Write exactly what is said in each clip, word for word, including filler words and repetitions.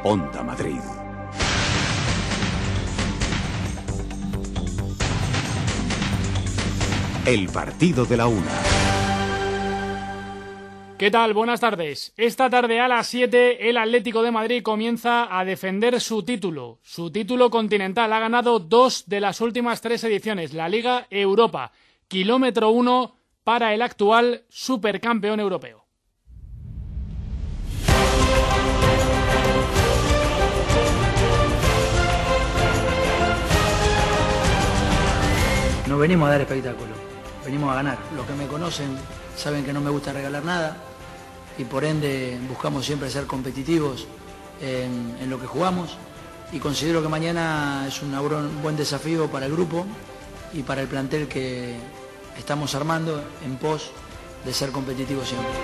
Onda Madrid. El partido de la una. ¿Qué tal? Buenas tardes. Esta tarde a las siete el Atlético de Madrid comienza a defender su título, su título continental. Ha ganado dos de las últimas tres ediciones, la Liga Europa. Kilómetro uno para el actual supercampeón europeo. No venimos a dar espectáculo, venimos a ganar. Los que me conocen saben que no me gusta regalar nada y por ende buscamos siempre ser competitivos en, en lo que jugamos, y considero que mañana es un buen desafío para el grupo y para el plantel que estamos armando en pos de ser competitivos siempre.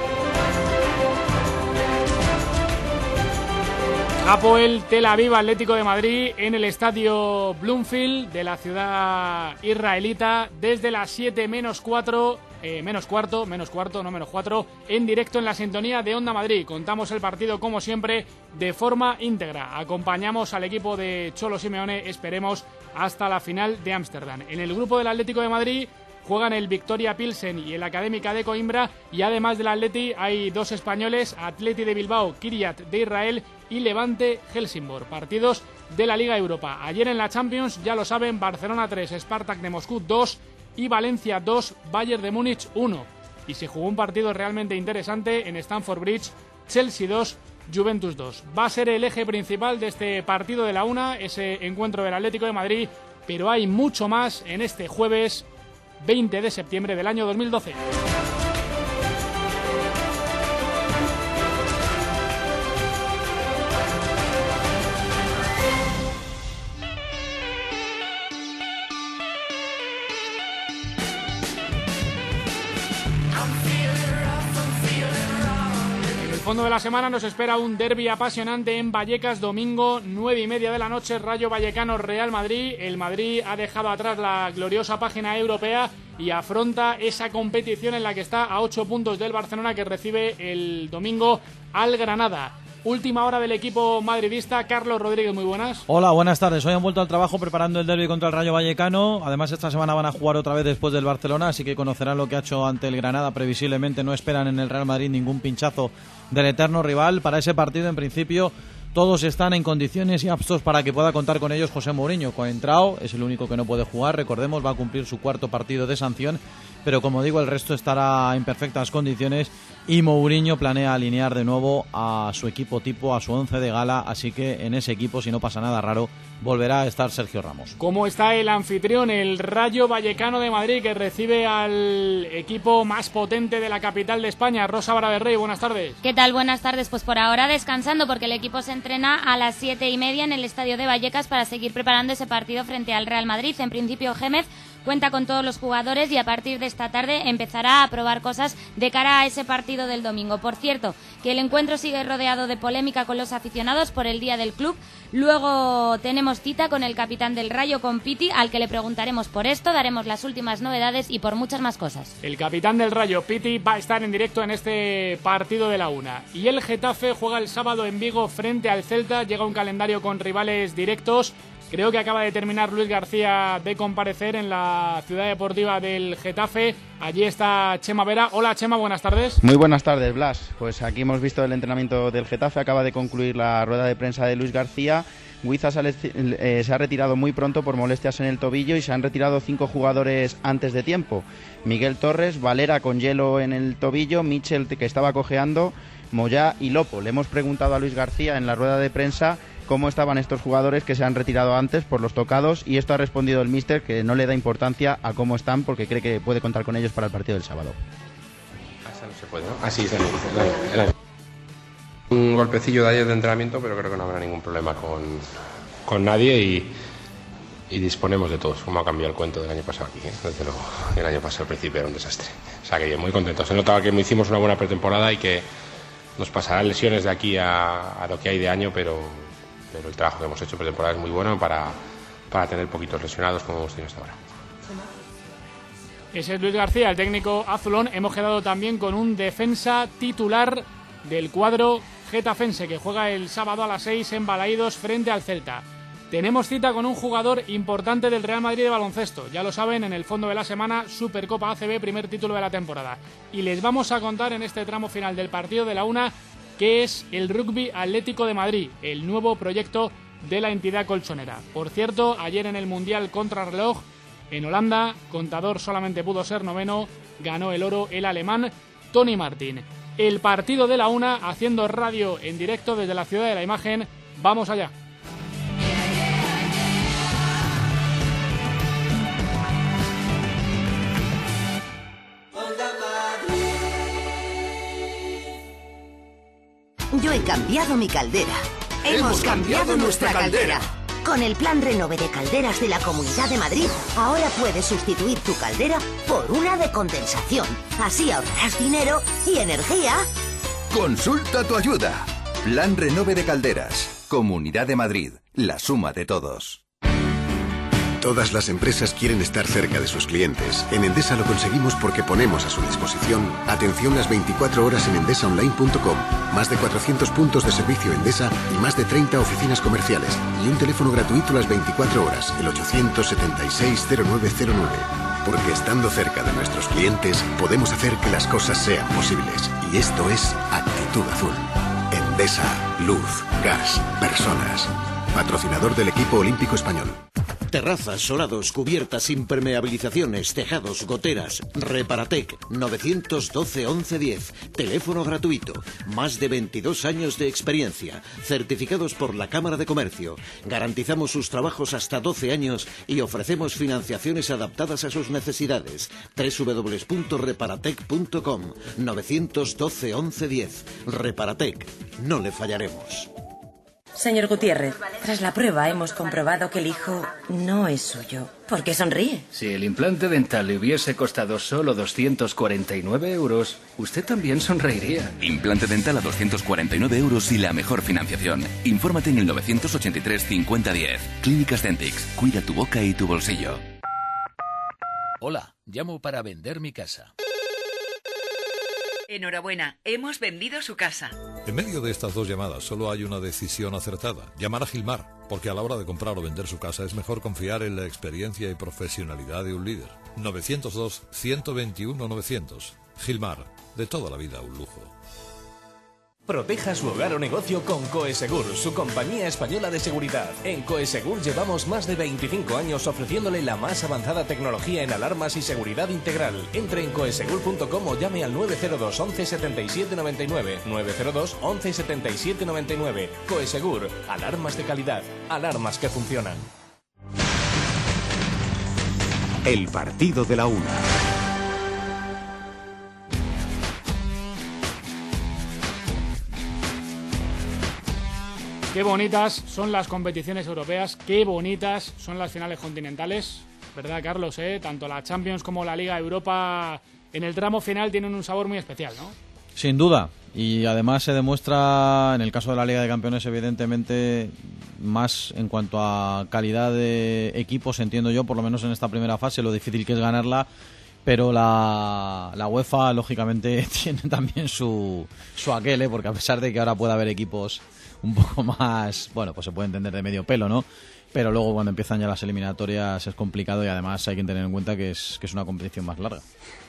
Hapoel Tel Aviv Atlético de Madrid en el estadio Bloomfield de la ciudad israelita desde las siete menos cuatro, eh, menos cuarto, menos cuarto, no menos cuatro, en directo en la sintonía de Onda Madrid. Contamos el partido como siempre de forma íntegra. Acompañamos al equipo de Cholo Simeone, esperemos, hasta la final de Ámsterdam. En el grupo del Atlético de Madrid juegan el Victoria Pilsen y el Académica de Coimbra, y además del Atleti hay dos españoles, Atleti de Bilbao, Kiryat de Israel y Levante Helsingborg, partidos de la Liga Europa. Ayer en la Champions, ya lo saben, Barcelona tres, Spartak de Moscú dos y Valencia dos, Bayern de Múnich uno. Y se jugó un partido realmente interesante en Stamford Bridge, Chelsea dos, Juventus dos. Va a ser el eje principal de este partido de la una, ese encuentro del Atlético de Madrid, pero hay mucho más en este jueves veinte de septiembre del año dos mil doce. Fondo de la semana nos espera un derbi apasionante en Vallecas, domingo nueve y media de la noche, Rayo Vallecano Real Madrid. El Madrid ha dejado atrás la gloriosa página europea y afronta esa competición en la que está a ocho puntos del Barcelona, que recibe el domingo al Granada. Última hora del equipo madridista. Carlos Rodríguez, muy buenas. Hola, buenas tardes. Hoy han vuelto al trabajo preparando el derbi contra el Rayo Vallecano. Además, esta semana van a jugar otra vez después del Barcelona, así que conocerán lo que ha hecho ante el Granada. Previsiblemente no esperan en el Real Madrid ningún pinchazo del eterno rival. Para ese partido, en principio, todos están en condiciones y aptos para que pueda contar con ellos José Mourinho. Coentrao es el único que no puede jugar, recordemos, va a cumplir su cuarto partido de sanción, pero como digo, el resto estará en perfectas condiciones y Mourinho planea alinear de nuevo a su equipo tipo, a su once de gala, así que en ese equipo, si no pasa nada raro, volverá a estar Sergio Ramos. ¿Cómo está el anfitrión, el Rayo Vallecano de Madrid, que recibe al equipo más potente de la capital de España? Rosa Vara de Rey, buenas tardes. ¿Qué tal? Buenas tardes. Pues por ahora descansando, porque el equipo se entrena a las siete y media en el estadio de Vallecas para seguir preparando ese partido frente al Real Madrid. En principio, Gémez cuenta con todos los jugadores y a partir de esta tarde empezará a probar cosas de cara a ese partido del domingo. Por cierto, que el encuentro sigue rodeado de polémica con los aficionados por el día del club. Luego tenemos cita con el capitán del Rayo, con Piti, al que le preguntaremos por esto, daremos las últimas novedades y por muchas más cosas. El capitán del Rayo, Piti, va a estar en directo en este partido de la una. Y el Getafe juega el sábado en Vigo frente al Celta. Llega un calendario con rivales directos. Creo que acaba de terminar Luis García de comparecer en la ciudad deportiva del Getafe. Allí está Chema Vera. Hola Chema, buenas tardes. Muy buenas tardes, Blas. Pues aquí hemos visto el entrenamiento del Getafe. Acaba de concluir la rueda de prensa de Luis García. Guiza eh, se ha retirado muy pronto por molestias en el tobillo y se han retirado cinco jugadores antes de tiempo. Miguel Torres, Valera con hielo en el tobillo, Michel, que estaba cojeando, Moyá y Lopo. Le hemos preguntado a Luis García en la rueda de prensa cómo estaban estos jugadores que se han retirado antes por los tocados, y esto ha respondido el míster, que no le da importancia a cómo están porque cree que puede contar con ellos para el partido del sábado. Asa no se puede, ¿no? Así es, el, el, el, un golpecillo de ayer de entrenamiento, pero creo que no habrá ningún problema con, con nadie y, y disponemos de todos, como ha cambiado el cuento del año pasado aquí, ¿eh? Desde luego, el año pasado al principio era un desastre. O sea que bien, muy contento. Se notaba que hicimos una buena pretemporada y que nos pasarán lesiones de aquí a, a lo que hay de año, pero pero el trabajo que hemos hecho pretemporada es muy bueno para, para tener poquitos lesionados como hemos tenido hasta ahora. Ese es Luis García, el técnico azulón. Hemos quedado también con un defensa titular del cuadro getafense, que juega el sábado a las seis en Balaídos frente al Celta. Tenemos cita con un jugador importante del Real Madrid de baloncesto. Ya lo saben, en el fondo de la semana, Supercopa A C B, primer título de la temporada. Y les vamos a contar en este tramo final del partido de la una qué es el Rugby Atlético de Madrid, el nuevo proyecto de la entidad colchonera. Por cierto, ayer en el Mundial Contrarreloj, en Holanda, contador solamente pudo ser noveno, ganó el oro el alemán Tony Martin. El partido de la una, haciendo radio en directo desde la Ciudad de la Imagen. ¡Vamos allá! Yo he cambiado mi caldera. Hemos, Hemos cambiado, cambiado nuestra caldera. caldera. Con el plan Renove de Calderas de la Comunidad de Madrid, ahora puedes sustituir tu caldera por una de condensación. Así ahorrarás dinero y energía. Consulta tu ayuda. Plan Renove de Calderas. Comunidad de Madrid. La suma de todos. Todas las empresas quieren estar cerca de sus clientes. En Endesa lo conseguimos porque ponemos a su disposición atención las veinticuatro horas en endesa online punto com, más de cuatrocientos puntos de servicio Endesa y más de treinta oficinas comerciales y un teléfono gratuito las veinticuatro horas, el ochocientos setenta y seis cero nueve cero nueve. Porque estando cerca de nuestros clientes podemos hacer que las cosas sean posibles. Y esto es Actitud Azul. Endesa, luz, gas, personas. Patrocinador del equipo olímpico español. Terrazas, solados, cubiertas, impermeabilizaciones, tejados, goteras. Reparatec, novecientos doce once diez. Teléfono gratuito. Más de veintidós años de experiencia. Certificados por la Cámara de Comercio. Garantizamos sus trabajos hasta doce años y ofrecemos financiaciones adaptadas a sus necesidades. doble u doble u doble u punto reparatec punto com. novecientos doce once diez. Reparatec. No le fallaremos. Señor Gutiérrez, tras la prueba hemos comprobado que el hijo no es suyo. ¿Por qué sonríe? Si el implante dental le hubiese costado solo doscientos cuarenta y nueve euros, usted también sonreiría. Implante dental a doscientos cuarenta y nueve euros y la mejor financiación. Infórmate en el novecientos ochenta y tres cincuenta diez. Clínicas Dentix. Cuida tu boca y tu bolsillo. Hola, llamo para vender mi casa. Enhorabuena, hemos vendido su casa. En medio de estas dos llamadas solo hay una decisión acertada: llamar a Gilmar, porque a la hora de comprar o vender su casa es mejor confiar en la experiencia y profesionalidad de un líder. novecientos dos, ciento veintiuno, novecientos. Gilmar, de toda la vida un lujo. Proteja su hogar o negocio con Coesegur, su compañía española de seguridad. En Coesegur llevamos más de veinticinco años ofreciéndole la más avanzada tecnología en alarmas y seguridad integral. Entre en coesegur punto com o llame al nueve cero dos, once, setenta y siete, noventa y nueve. nueve cero dos, once, setenta y siete, noventa y nueve. Coesegur, alarmas de calidad, alarmas que funcionan. El partido de la una. Qué bonitas son las competiciones europeas, qué bonitas son las finales continentales, ¿verdad, Carlos? Eh? Tanto la Champions como la Liga Europa en el tramo final tienen un sabor muy especial, ¿no? Sin duda, y además se demuestra en el caso de la Liga de Campeones evidentemente más en cuanto a calidad de equipos, entiendo yo, por lo menos en esta primera fase, lo difícil que es ganarla. Pero la, la UEFA, lógicamente, tiene también su, su aquel, ¿eh? Porque a pesar de que ahora pueda haber equipos un poco más, bueno, pues se puede entender de medio pelo, ¿no? Pero luego cuando empiezan ya las eliminatorias es complicado y además hay que tener en cuenta que es, que es una competición más larga.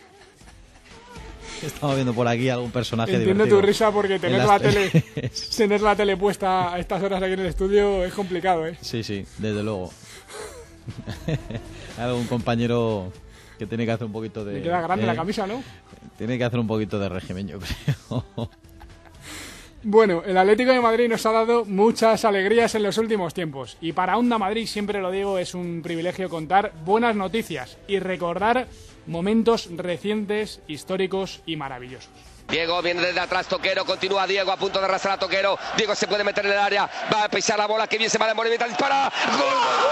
Estamos viendo por aquí algún personaje Entiendo divertido. tu risa porque tener la, tele, tener la tele puesta a estas horas aquí en el estudio es complicado, ¿eh? Sí, sí, desde luego. Hay algún compañero que tiene que hacer un poquito de... Me queda grande eh, la camisa, ¿no? Tiene que hacer un poquito de régimen, yo creo. Bueno, el Atlético de Madrid nos ha dado muchas alegrías en los últimos tiempos. Y para Onda Madrid, siempre lo digo, es un privilegio contar buenas noticias y recordar momentos recientes, históricos y maravillosos. Diego viene desde atrás, Toquero, continúa Diego a punto de arrastrar a Toquero. Diego se puede meter en el área, va a pisar la bola, que bien se va de Morevita, dispara. ¡Gol!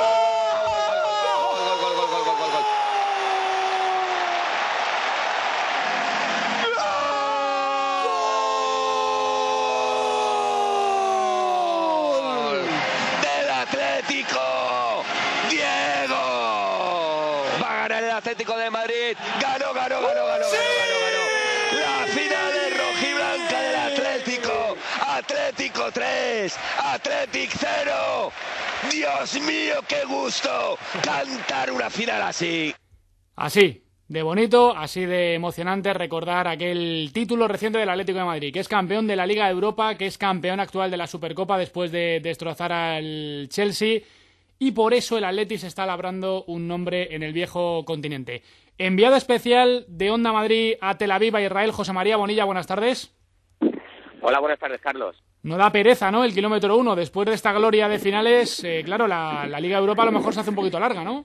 Atlético de Madrid ganó, ganó, ganó, ganó, ¡Sí! ganó, ganó, ganó. La final es rojiblanca del Atlético. Atlético tres, Athletic cero. Dios mío, qué gusto cantar una final así. Así de bonito, así de emocionante recordar aquel título reciente del Atlético de Madrid, que es campeón de la Liga de Europa, que es campeón actual de la Supercopa después de destrozar al Chelsea, y por eso el Atleti se está labrando un nombre en el viejo continente. Enviado especial de Onda Madrid a Tel Aviv, a Israel, José María Bonilla, buenas tardes. Hola, buenas tardes, Carlos. No da pereza, ¿no?, el kilómetro uno. Después de esta gloria de finales, eh, claro, la, la Liga de Europa a lo mejor se hace un poquito larga, ¿no?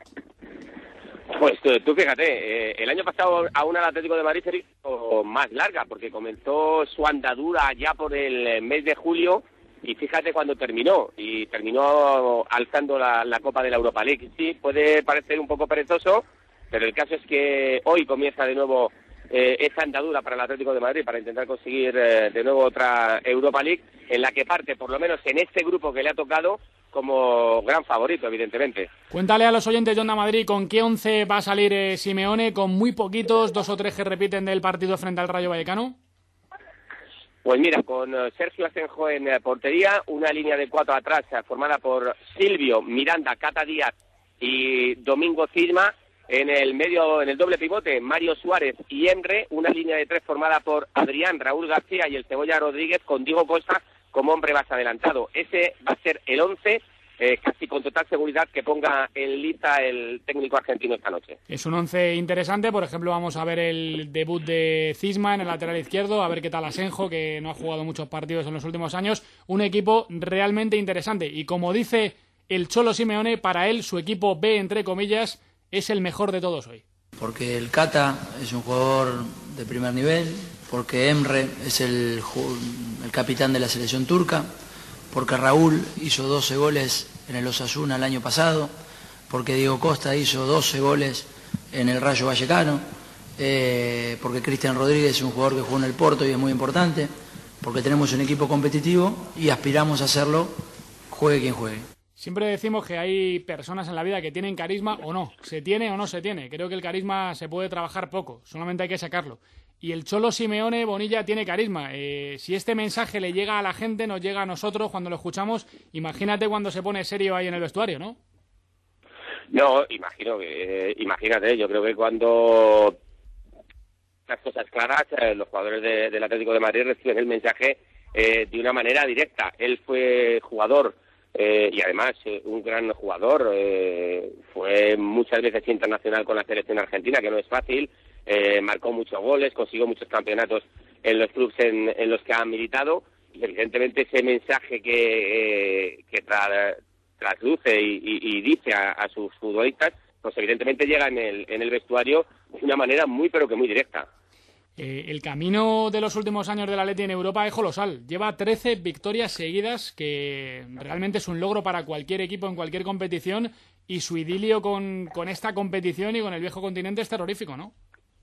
Pues tú, tú fíjate, eh, el año pasado aún el Atlético de Madrid se hizo más larga, porque comenzó su andadura ya por el mes de julio, y fíjate cuando terminó, y terminó alzando la, la Copa de la Europa League. Sí, puede parecer un poco perezoso, pero el caso es que hoy comienza de nuevo eh, esa andadura para el Atlético de Madrid, para intentar conseguir eh, de nuevo otra Europa League, en la que parte, por lo menos en este grupo que le ha tocado, como gran favorito, evidentemente. Cuéntale a los oyentes de Onda Madrid con qué once va a salir eh, Simeone, con muy poquitos, dos o tres que repiten del partido frente al Rayo Vallecano. Pues mira, con Sergio Asenjo en portería, una línea de cuatro atrás formada por Silvio, Miranda, Cata Díaz y Domingo Cisma. En el medio, en el doble pivote, Mario Suárez y Emre, una línea de tres formada por Adrián, Raúl García y el Cebolla Rodríguez, con Diego Costa como hombre más adelantado. Ese va a ser el once, eh, casi con total seguridad, que ponga en lista el técnico argentino esta noche. Es un once interesante. Por ejemplo, vamos a ver el debut de Cisma en el lateral izquierdo, a ver qué tal Asenjo, que no ha jugado muchos partidos en los últimos años. Un equipo realmente interesante. Y como dice el Cholo Simeone, para él su equipo B, entre comillas, es el mejor de todos hoy. Porque el Cata es un jugador de primer nivel, porque Emre es el, el capitán de la selección turca, porque Raúl hizo doce goles en el Osasuna el año pasado, porque Diego Costa hizo doce goles en el Rayo Vallecano, eh, porque Cristian Rodríguez es un jugador que jugó en el Porto y es muy importante, porque tenemos un equipo competitivo y aspiramos a hacerlo, juegue quien juegue. Siempre decimos que hay personas en la vida que tienen carisma o no, se tiene o no se tiene. Creo que el carisma se puede trabajar poco, solamente hay que sacarlo. Y el Cholo Simeone, Bonilla, tiene carisma. Eh, si este mensaje le llega a la gente, nos llega a nosotros cuando lo escuchamos, imagínate cuando se pone serio ahí en el vestuario, ¿no? No, imagino que, eh, imagínate, yo creo que cuando las cosas claras, eh, los jugadores de, del Atlético de Madrid reciben el mensaje eh, de una manera directa. Él fue jugador eh, y además eh, un gran jugador, eh, fue muchas veces internacional con la selección argentina, que no es fácil. Eh, marcó muchos goles, consiguió muchos campeonatos en los clubes en, en los que ha militado, y evidentemente ese mensaje que, eh, que tra, trasluce y, y, y dice a, a sus futbolistas, pues evidentemente llega en el, en el vestuario de una manera muy pero que muy directa. Eh, el camino de los últimos años del Atleti en Europa es colosal. Lleva trece victorias seguidas, que realmente es un logro para cualquier equipo en cualquier competición, y su idilio con, con esta competición y con el viejo continente es terrorífico, ¿no?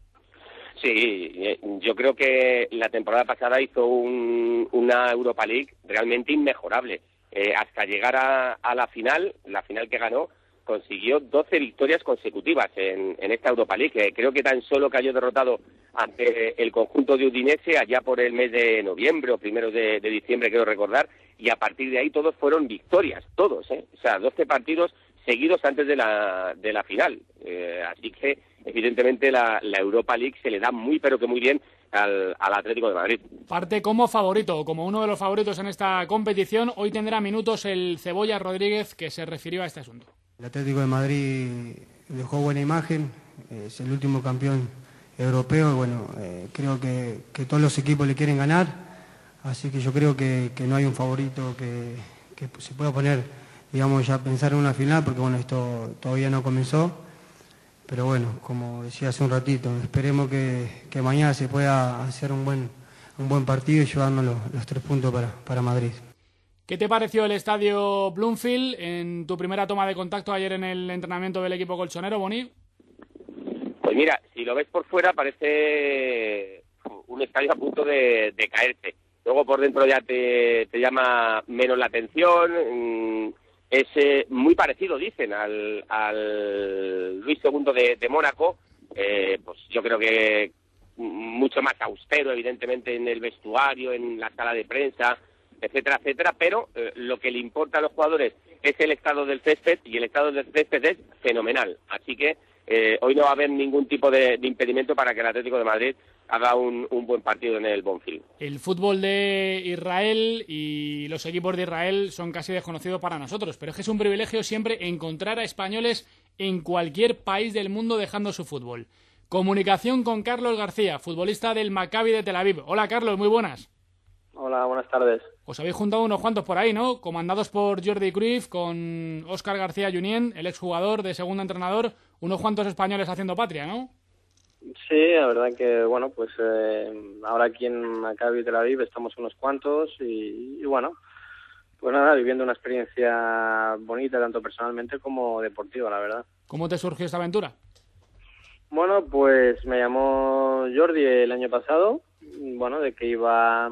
Sí, yo creo que la temporada pasada hizo un, una Europa League realmente inmejorable. Eh, hasta llegar a, a la final, la final que ganó, consiguió doce victorias consecutivas en, en esta Europa League. Eh, creo que tan solo cayó derrotado ante el conjunto de Udinese allá por el mes de noviembre o primeros de, de diciembre, quiero recordar, y a partir de ahí todos fueron victorias, todos, ¿eh? O sea, doce partidos seguidos antes de la, de la final. Eh, así que evidentemente la, la Europa League se le da muy pero que muy bien al, al Atlético de Madrid. Parte como favorito, o como uno de los favoritos en esta competición. Hoy tendrá minutos el Cebolla Rodríguez, que se refirió a este asunto. El Atlético de Madrid dejó buena imagen, es el último campeón europeo, bueno, eh, creo que, que todos los equipos le quieren ganar, así que yo creo que, que no hay un favorito que, que se pueda poner, digamos, ya pensar en una final, porque bueno, esto todavía no comenzó. Pero bueno, como decía hace un ratito, esperemos que, que mañana se pueda hacer un buen, un buen partido y llevarnos los, los tres puntos para, para Madrid. ¿Qué te pareció el estadio Bloomfield en tu primera toma de contacto ayer en el entrenamiento del equipo colchonero, Boni? Pues mira, si lo ves por fuera parece un estadio a punto de, de caerse. Luego por dentro ya te, te llama menos la atención. Es eh, muy parecido, dicen, al, al Luis segundo de, de Mónaco. Eh, pues yo creo que mucho más austero, evidentemente, en el vestuario, en la sala de prensa, etcétera, etcétera, pero eh, lo que le importa a los jugadores es el estado del césped, y el estado del césped es fenomenal. Así que eh, hoy no va a haber ningún tipo de, de impedimento para que el Atlético de Madrid haga un, un buen partido en el Bonfield. El fútbol de Israel y los equipos de Israel son casi desconocidos para nosotros, pero es que es un privilegio siempre encontrar a españoles en cualquier país del mundo dejando su fútbol. Comunicación con Carlos García, futbolista del Maccabi de Tel Aviv. Hola Carlos, muy buenas. Hola, buenas tardes. Os habéis juntado unos cuantos por ahí, ¿no? Comandados por Jordi Cruyff, con Óscar García Junyent, el exjugador de segundo entrenador, unos cuantos españoles haciendo patria, ¿no? Sí, la verdad que, bueno, pues eh, ahora aquí en Maccabi Tel Aviv estamos unos cuantos y, y, bueno, pues nada, viviendo una experiencia bonita tanto personalmente como deportiva, la verdad. ¿Cómo te surgió esta aventura? Bueno, pues me llamó Jordi el año pasado, bueno, de que iba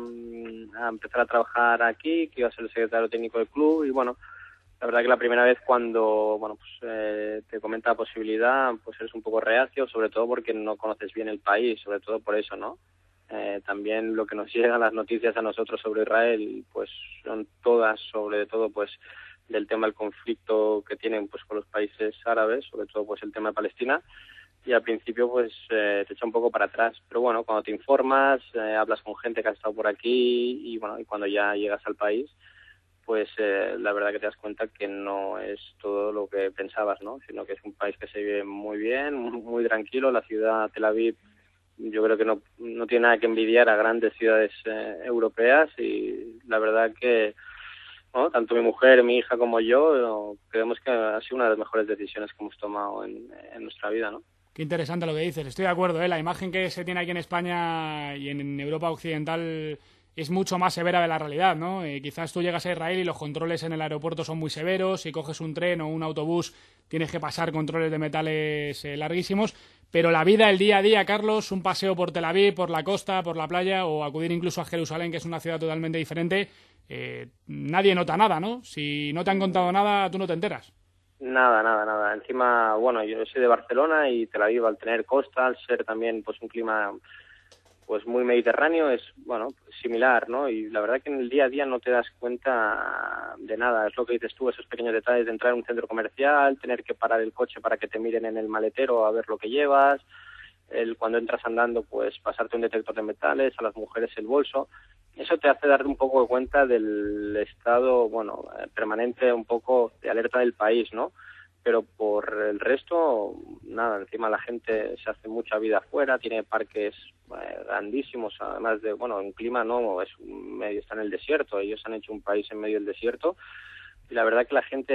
a empezar a trabajar aquí, que iba a ser el secretario técnico del club y, bueno, la verdad que la primera vez cuando, bueno, pues eh, te comenta la posibilidad, pues eres un poco reacio, sobre todo porque no conoces bien el país, sobre todo por eso, ¿no? Eh, también lo que nos llegan las noticias a nosotros sobre Israel, pues son todas, sobre todo, pues del tema del conflicto que tienen, pues con los países árabes, sobre todo, pues el tema de Palestina. Y al principio pues eh, te echa un poco para atrás, pero bueno, cuando te informas, eh, hablas con gente que ha estado por aquí y bueno, y cuando ya llegas al país, pues eh, la verdad que te das cuenta que no es todo lo que pensabas, ¿no? Sino que es un país que se vive muy bien, muy, muy tranquilo. La ciudad Tel Aviv yo creo que no, no tiene nada que envidiar a grandes ciudades eh, europeas y la verdad que ¿no? Tanto mi mujer, mi hija como yo no, creemos que ha sido una de las mejores decisiones que hemos tomado en, en nuestra vida, ¿no? Qué interesante lo que dices. Estoy de acuerdo, ¿eh? La imagen que se tiene aquí en España y en Europa Occidental es mucho más severa de la realidad, ¿no? Eh, quizás tú llegas a Israel y los controles en el aeropuerto son muy severos. Si coges un tren o un autobús tienes que pasar controles de metales eh, larguísimos. Pero la vida, el día a día, Carlos, un paseo por Tel Aviv, por la costa, por la playa o acudir incluso a Jerusalén, que es una ciudad totalmente diferente, eh, nadie nota nada, ¿no? Si no te han contado nada, tú no te enteras. Nada, nada, nada. Encima, bueno, yo soy de Barcelona y Tel Aviv, al tener costa, al ser también pues un clima pues muy mediterráneo, es bueno similar, ¿no? Y la verdad que en el día a día no te das cuenta de nada. Es lo que dices tú, esos pequeños detalles de entrar en un centro comercial, tener que parar el coche para que te miren en el maletero a ver lo que llevas, el cuando entras andando, pues pasarte un detector de metales, a las mujeres el bolso. Eso te hace dar un poco de cuenta del estado, bueno, permanente, un poco de alerta del país, ¿no? Pero por el resto, nada, encima la gente se hace mucha vida afuera, tiene parques eh, grandísimos, además de, bueno, un clima no, es un medio, está en el desierto, ellos han hecho un país en medio del desierto, y la verdad que la gente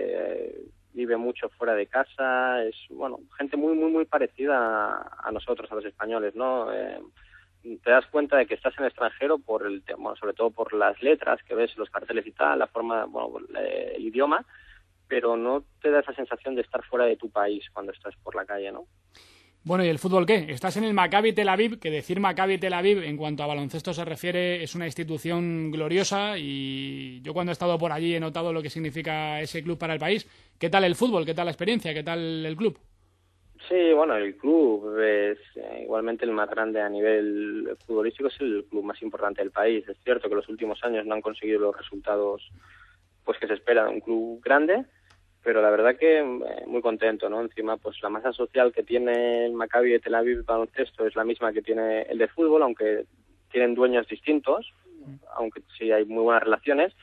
eh, vive mucho fuera de casa, es, bueno, gente muy, muy, muy parecida a, a nosotros, a los españoles, ¿no? Eh, te das cuenta de que estás en el extranjero por el tema, bueno, sobre todo por las letras que ves, los carteles y tal, la forma, bueno, el idioma, pero no te da esa sensación de estar fuera de tu país cuando estás por la calle, ¿no? Bueno, ¿y el fútbol qué? Estás en el Maccabi Tel Aviv, que decir Maccabi Tel Aviv en cuanto a baloncesto se refiere es una institución gloriosa y yo cuando he estado por allí he notado lo que significa ese club para el país. ¿Qué tal el fútbol? ¿Qué tal la experiencia? ¿Qué tal el club? Sí, bueno, el club es eh, igualmente el más grande a nivel futbolístico, es el club más importante del país. Es cierto que los últimos años no han conseguido los resultados pues que se espera de un club grande, pero la verdad que eh, muy contento, ¿no? Encima, pues la masa social que tiene el Maccabi de Tel Aviv baloncesto es la misma que tiene el de fútbol, aunque tienen dueños distintos, aunque sí hay muy buenas relaciones,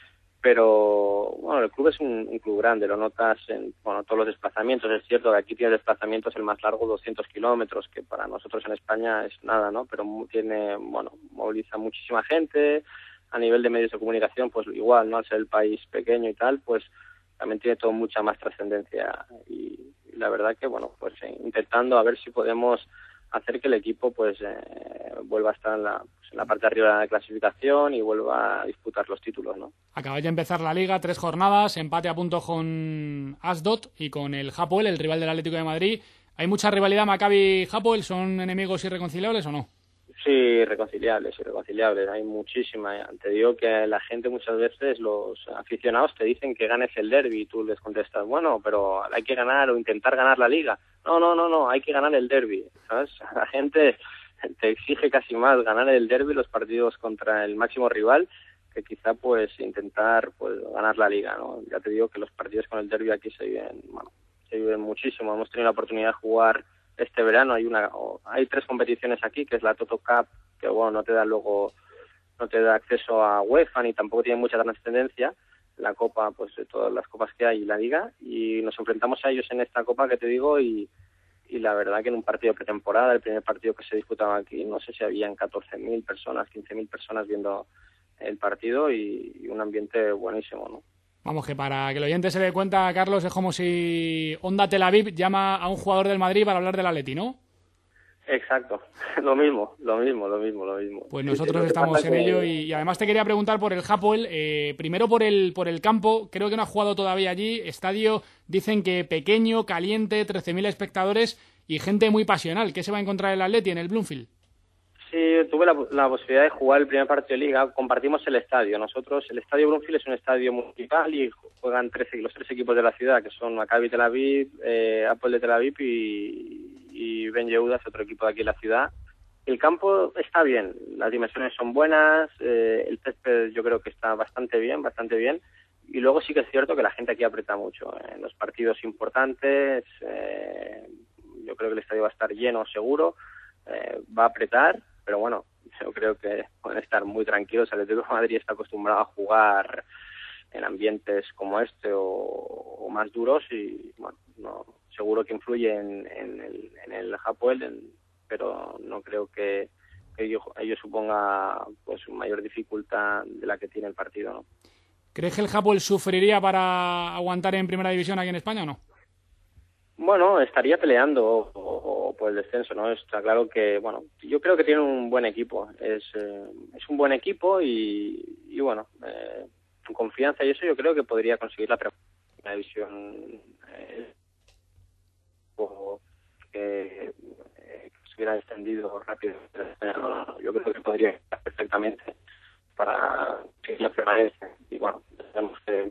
pero bueno, el club es un, un club grande, lo notas en bueno todos los desplazamientos. Es cierto que aquí tiene desplazamientos el más largo, doscientos kilómetros, que para nosotros en España es nada, ¿no? Pero tiene, bueno, moviliza muchísima gente. A nivel de medios de comunicación, pues igual, ¿no? Al ser el país pequeño y tal, pues también tiene todo mucha más trascendencia y, y la verdad que, bueno, pues eh, intentando a ver si podemos hacer que el equipo pues eh, vuelva a estar en la, pues, en la parte de arriba de la clasificación y vuelva a disputar los títulos, ¿no? Acaba de empezar la Liga, tres jornadas, empate a punto con Asdod y con el Hapoel, el rival del Atlético de Madrid. ¿Hay mucha rivalidad Maccabi-Hapoel? ¿Son enemigos irreconciliables o no? Sí, irreconciliables, irreconciliables, hay muchísima. Te digo que la gente muchas veces, los aficionados te dicen que ganes el derbi y tú les contestas, bueno, pero hay que ganar o intentar ganar la Liga. No, no, no, no, hay que ganar el derbi, ¿sabes? La gente te exige casi más ganar el derbi, los partidos contra el máximo rival, que quizá pues intentar pues ganar la liga, ¿no? Ya te digo que los partidos con el derbi aquí se viven, bueno, se viven muchísimo. Hemos tenido la oportunidad de jugar este verano, hay una hay tres competiciones aquí, que es la Toto Cup, que bueno, no te da luego no te da acceso a UEFA ni tampoco tiene mucha trascendencia, la Copa, pues de todas las copas que hay y la Liga, y nos enfrentamos a ellos en esta Copa que te digo, y y la verdad que en un partido de pretemporada, el primer partido que se disputaba aquí, no sé si habían catorce mil personas, quince mil personas viendo el partido, y, y un ambiente buenísimo, ¿no? Vamos, que para que el oyente se dé cuenta, Carlos, es como si Onda Tel Aviv llama a un jugador del Madrid para hablar del Atleti, ¿no? Exacto, lo mismo, lo mismo, lo mismo, lo mismo. Pues nosotros sí, sí, estamos en que... ello y, y además te quería preguntar por el Hapoel, eh, primero por el por el campo, creo que no ha jugado todavía allí, estadio, dicen que pequeño, caliente, trece mil espectadores y gente muy pasional. ¿Qué se va a encontrar el Atleti en el Bloomfield? Sí, tuve la, la posibilidad de jugar el primer partido de Liga, compartimos el estadio. Nosotros, el estadio Bloomfield es un estadio municipal y juegan trece, los tres equipos de la ciudad, que son Maccabi Tel Aviv, eh, Hapoel de Tel Aviv y... y Ben Yehuda es otro equipo de aquí en la ciudad. El campo está bien, las dimensiones son buenas, eh, el césped yo creo que está bastante bien, bastante bien, y luego sí que es cierto que la gente aquí aprieta mucho. En los partidos importantes, eh, yo creo que el estadio va a estar lleno seguro, eh, va a apretar, pero bueno, yo creo que pueden estar muy tranquilos. El Atlético de Madrid está acostumbrado a jugar en ambientes como este o, o más duros y bueno, no... seguro que influye en, en el, en el Hapoel, en, pero no creo que, que ello, ello suponga pues mayor dificultad de la que tiene el partido, ¿no? ¿Crees que el Hapoel sufriría para aguantar en primera división aquí en España o no? Bueno, estaría peleando o, o, o por el descenso, ¿no? Está claro que, bueno, yo creo que tiene un buen equipo, es, eh, es un buen equipo y, y bueno, eh, con confianza y eso yo creo que podría conseguir la primera división. Eh, o que, eh, que se hubiera extendido rápido. Yo creo que podría estar perfectamente para que la permanencia. Y bueno, tenemos que...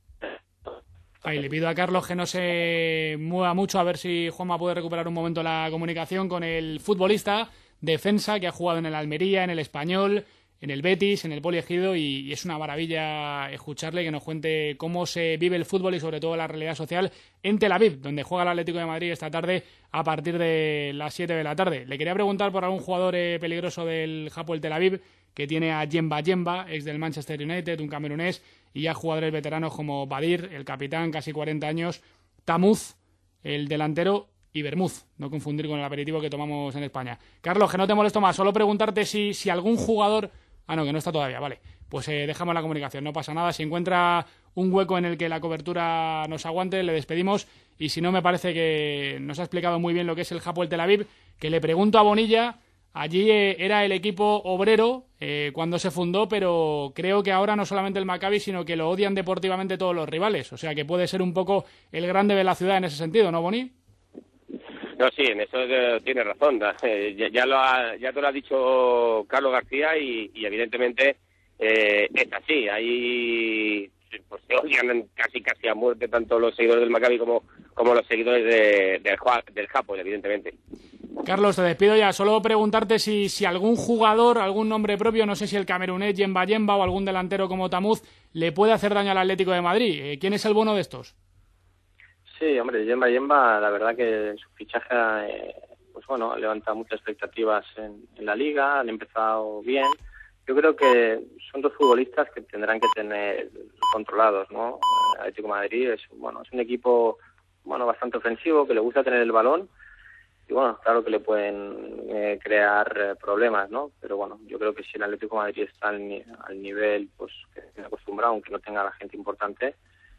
Ahí le pido a Carlos que no se mueva mucho, a ver si Juanma puede recuperar un momento la comunicación con el futbolista defensa que ha jugado en el Almería, en el Español, en el Betis, en el Poliegido, y, y es una maravilla escucharle que nos cuente cómo se vive el fútbol y sobre todo la realidad social en Tel Aviv, donde juega el Atlético de Madrid esta tarde a partir de las siete de la tarde. Le quería preguntar por algún jugador eh, peligroso del Hapoel Tel Aviv, que tiene a Djemba Djemba, ex del Manchester United, un camerunés, y ya jugadores veteranos como Badir, el capitán, casi cuarenta años, Tamuz, el delantero, y Bermuz, no confundir con el aperitivo que tomamos en España. Carlos, que no te molesto más, solo preguntarte si, si algún jugador... Ah, no, que no está todavía, vale. Pues eh, dejamos la comunicación, no pasa nada. Si encuentra un hueco en el que la cobertura nos aguante, le despedimos. Y si no, me parece que nos ha explicado muy bien lo que es el Hapoel Tel Aviv, que le pregunto a Bonilla, allí eh, era el equipo obrero eh, cuando se fundó, pero creo que ahora no solamente el Maccabi, sino que lo odian deportivamente todos los rivales. O sea que puede ser un poco el grande de la ciudad en ese sentido, ¿no, Boni? No, sí, en eso eh, tiene razón. Eh, ya, ya, lo ha, ya te lo ha dicho Carlos García y, y evidentemente eh, es así. Ahí pues, se odian casi casi a muerte tanto los seguidores del Maccabi como, como los seguidores de, del, del Hapoel, evidentemente. Carlos, te despido ya. Solo preguntarte si, si algún jugador, algún nombre propio, no sé si el camerunés Djemba Djemba o algún delantero como Tamuz, le puede hacer daño al Atlético de Madrid. Eh, ¿Quién es el bueno de estos? Sí, hombre, Djemba Djemba, la verdad que su fichaje, eh, pues bueno, levanta muchas expectativas en, en la Liga, han empezado bien. Yo creo que son dos futbolistas que tendrán que tener controlados, ¿no? El Atlético de Madrid es, bueno, es un equipo, bueno, bastante ofensivo, que le gusta tener el balón, y bueno, claro que le pueden eh, crear eh, problemas, ¿no? Pero bueno, yo creo que si el Atlético de Madrid está al, ni al nivel, pues, que tiene acostumbrado, aunque no tenga la gente importante,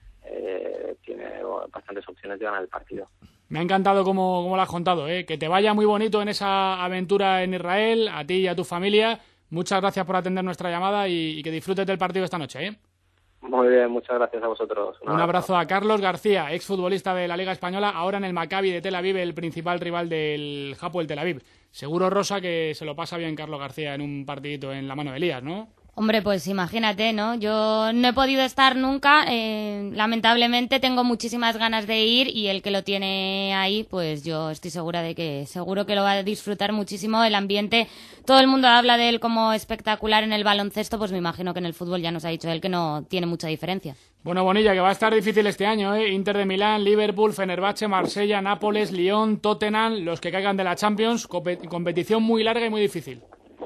Eh, tiene bastantes opciones de ganar el partido. Me ha encantado como, como lo has contado, ¿eh? Que te vaya muy bonito en esa aventura en Israel, a ti y a tu familia. Muchas gracias por atender nuestra llamada y, y que disfrutes del partido esta noche, ¿eh? Muy bien, muchas gracias a vosotros. Un, Un abrazo. abrazo a Carlos García, exfutbolista de la Liga Española, ahora en el Maccabi de Tel Aviv, el principal rival del Hapoel Tel Aviv. Seguro, Rosa, que se lo pasa bien Carlos García en un partidito en la mano de Elías, ¿no? Hombre, pues imagínate, ¿no? Yo no he podido estar nunca, eh, lamentablemente tengo muchísimas ganas de ir y el que lo tiene ahí, pues yo estoy segura de que seguro que lo va a disfrutar muchísimo. El ambiente, todo el mundo habla de él como espectacular en el baloncesto, pues me imagino que en el fútbol ya nos ha dicho él que no tiene mucha diferencia. Bueno, Bonilla, que va a estar difícil este año, ¿eh? Inter de Milán, Liverpool, Fenerbahce, Marsella, Nápoles, Lyon, Tottenham, los que caigan de la Champions, comp- competición muy larga y muy difícil.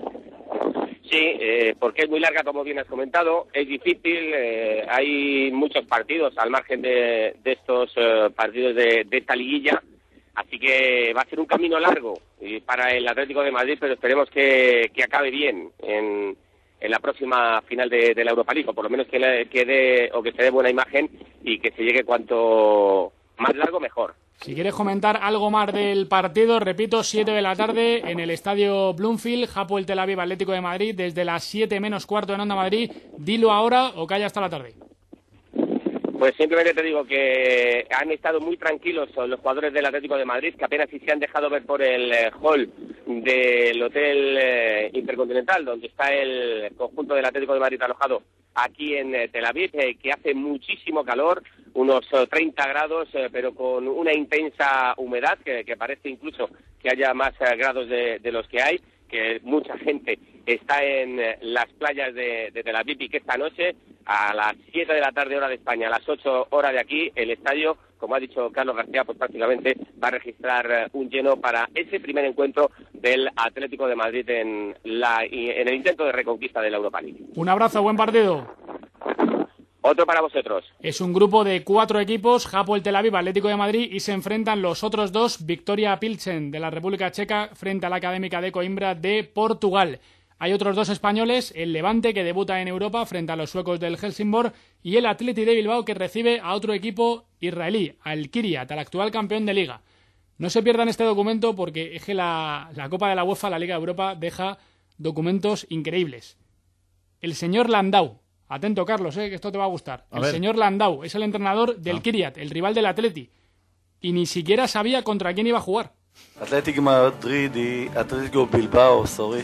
Sí, eh, porque es muy larga, como bien has comentado, es difícil, eh, hay muchos partidos al margen de, de estos eh, partidos de, de esta liguilla, así que va a ser un camino largo y para el Atlético de Madrid, pero esperemos que, que acabe bien en, en la próxima final de, de la Europa League, o por lo menos que, le, que dé, o que se dé buena imagen y que se llegue cuanto más largo mejor. Si quieres comentar algo más del partido, repito, siete de la tarde en el estadio Bloomfield, Hapoel Tel Aviv Atlético de Madrid, desde las siete menos cuarto en Onda Madrid. Dilo ahora o calla hasta la tarde. Pues simplemente te digo que han estado muy tranquilos los jugadores del Atlético de Madrid, que apenas si se han dejado ver por el eh, hall del Hotel eh, Intercontinental, donde está el conjunto del Atlético de Madrid alojado aquí en eh, Tel Aviv, eh, que hace muchísimo calor, unos eh, treinta grados, eh, pero con una intensa humedad, que, que parece incluso que haya más eh, grados de, de los que hay, que mucha gente está en eh, las playas de, de Tel Aviv y que esta noche, a las siete de la tarde hora de España, a las ocho horas de aquí, el estadio, como ha dicho Carlos García, pues prácticamente va a registrar eh, un lleno para ese primer encuentro del Atlético de Madrid en, la, en el intento de reconquista de la Europa League. Un abrazo, buen partido. Otro para vosotros. Es un grupo de cuatro equipos, Hapoel Tel Aviv, Atlético de Madrid, y se enfrentan los otros dos, Victoria Pilsen de la República Checa frente a la Académica de Coimbra de Portugal. Hay otros dos españoles, el Levante, que debuta en Europa frente a los suecos del Helsingborg, y el Athletic de Bilbao, que recibe a otro equipo israelí, al Kiryat, al actual campeón de Liga. No se pierdan este documento porque es que la, la Copa de la UEFA, la Liga de Europa, deja documentos increíbles. El señor Landau, atento Carlos, eh, que esto te va a gustar. A el ver. señor Landau es el entrenador del Ah. Kiryat, el rival del Atleti, y ni siquiera sabía contra quién iba a jugar. אתלטיק מדריד היא, אתלטיקו בלבאו, סורי,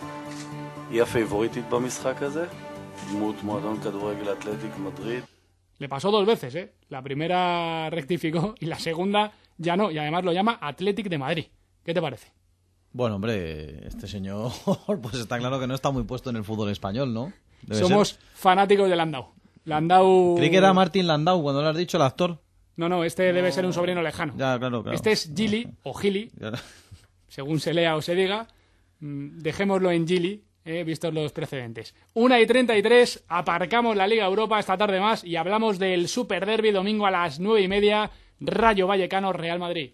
היא הפייבוריטית במשחק הזה, דמות מועדון כדורגל אתלטיק מדריד. Le pasó dos veces, ¿eh? La primera rectificó y la segunda ya no, y además lo llama Athletic de Madrid. ¿Qué te parece? Bueno, hombre, este señor, pues está claro que no está muy puesto en el fútbol español, ¿no? Debe Somos ser. fanáticos de Landau. Landau... Creí que era Martin Landau cuando lo has dicho, el actor. No, no, este debe ser un sobrino lejano. Ya, claro, claro. Este es Gili, o Gili, según se lea o se diga. Mm, Dejémoslo en Gili, eh, vistos los precedentes. una y treinta y tres, aparcamos la Liga Europa esta tarde más y hablamos del Super Derby domingo a las nueve y media, Rayo Vallecano, Real Madrid.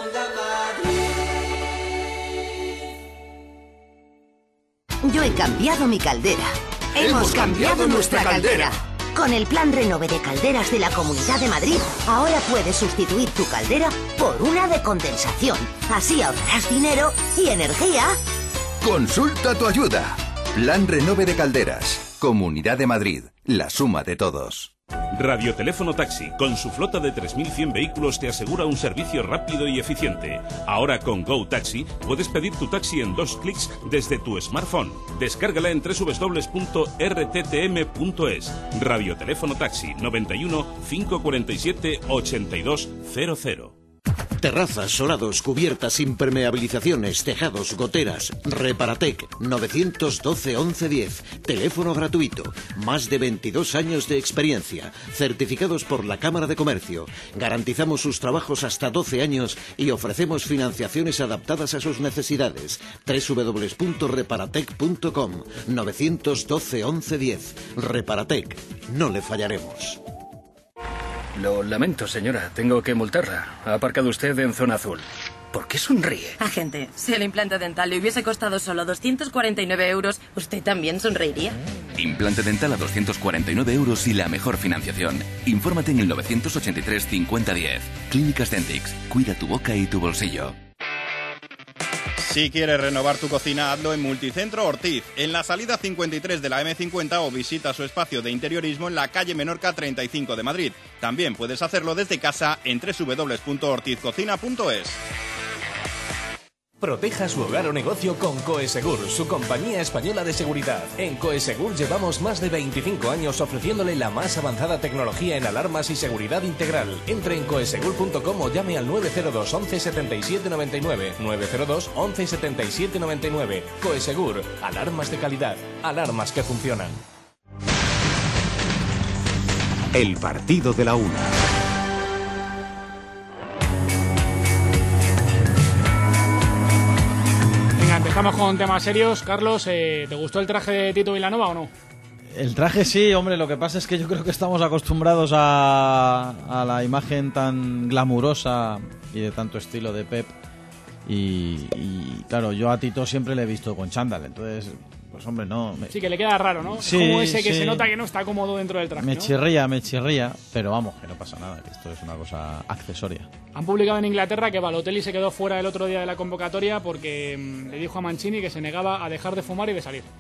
Yo he cambiado mi caldera. Hemos cambiado nuestra caldera. Con el plan Renove de calderas de la Comunidad de Madrid, ahora puedes sustituir tu caldera por una de condensación. Así ahorrarás dinero y energía. Consulta tu ayuda. Plan Renove de Calderas. Comunidad de Madrid. La suma de todos. Radioteléfono Taxi, con su flota de tres mil cien vehículos, te asegura un servicio rápido y eficiente. Ahora con Go Taxi puedes pedir tu taxi en dos clics desde tu smartphone. Descárgala en doble u doble u doble u punto r t t m punto es. Radioteléfono Taxi noventa y uno, cinco cuarenta y siete, ochenta y dos cero cero. Terrazas, solados, cubiertas, impermeabilizaciones, tejados, goteras. Reparatec novecientos doce once diez. Teléfono gratuito. Más de veintidós años de experiencia. Certificados por la Cámara de Comercio. Garantizamos sus trabajos hasta doce años y ofrecemos financiaciones adaptadas a sus necesidades. doble u doble u doble u punto reparatec punto com. novecientos doce once diez. Reparatec. No le fallaremos. Lo lamento, señora. Tengo que multarla. Ha aparcado usted en zona azul. ¿Por qué sonríe? Agente, si el implante dental le hubiese costado solo doscientos cuarenta y nueve euros, ¿usted también sonreiría? Implante dental a doscientos cuarenta y nueve euros y la mejor financiación. Infórmate en el novecientos ochenta y tres cincuenta diez. Clínicas Dentix. Cuida tu boca y tu bolsillo. Si quieres renovar tu cocina, hazlo en Multicentro Ortiz, en la salida cincuenta y tres de la eme cincuenta, o visita su espacio de interiorismo en la calle Menorca treinta y cinco de Madrid. También puedes hacerlo desde casa en doble u doble u doble u punto ortiz cocina punto es. Proteja su hogar o negocio con Coesegur, su compañía española de seguridad. En Coesegur llevamos más de veinticinco años ofreciéndole la más avanzada tecnología en alarmas y seguridad integral. Entre en coesegur punto com o llame al nueve cero dos once setenta y siete noventa y nueve. nueve cero dos once setenta y siete noventa y nueve. Coesegur, alarmas de calidad, alarmas que funcionan. El partido de la una. Empezamos con temas serios. Carlos, eh, ¿te gustó el traje de Tito Vilanova o no? El traje sí, hombre, lo que pasa es que yo creo que estamos acostumbrados a, a la imagen tan glamurosa y de tanto estilo de Pep y, y claro, yo a Tito siempre le he visto con chándal, entonces, pues hombre, no... Me... Sí, que le queda raro, ¿no? Sí, es como ese que sí. se nota que no está cómodo dentro del traje, Me ¿no? chirría, me chirría, pero vamos, que no pasa nada, que esto es una cosa accesoria. Han publicado en Inglaterra que Balotelli se quedó fuera el otro día de la convocatoria porque mmm, le dijo a Mancini que se negaba a dejar de fumar y de salir.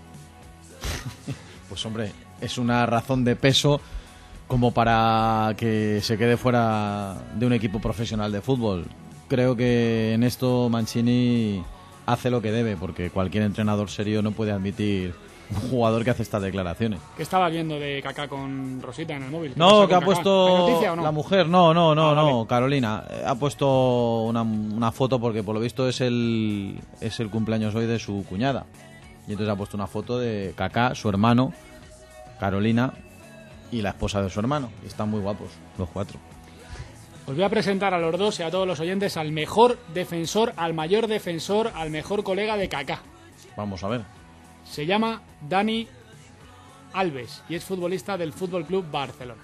Pues hombre, es una razón de peso como para que se quede fuera de un equipo profesional de fútbol. Creo que en esto Mancini hace lo que debe, porque cualquier entrenador serio no puede admitir un jugador que hace estas declaraciones. ¿Qué estabas viendo de Kaká con Rosita en el móvil? No, que ha puesto ¿Hay noticia o no? la mujer, no, no, no, Ah, no, vale. Carolina, eh, ha puesto una, una foto porque por lo visto es el, es el cumpleaños hoy de su cuñada. Y entonces ha puesto una foto de Kaká, su hermano, Carolina y la esposa de su hermano. Y están muy guapos, los cuatro. Os voy a presentar a los dos y a todos los oyentes al mejor defensor, al mayor defensor, al mejor colega de Kaká. Vamos a ver. Se llama Dani Alves y es futbolista del Fútbol Club Barcelona.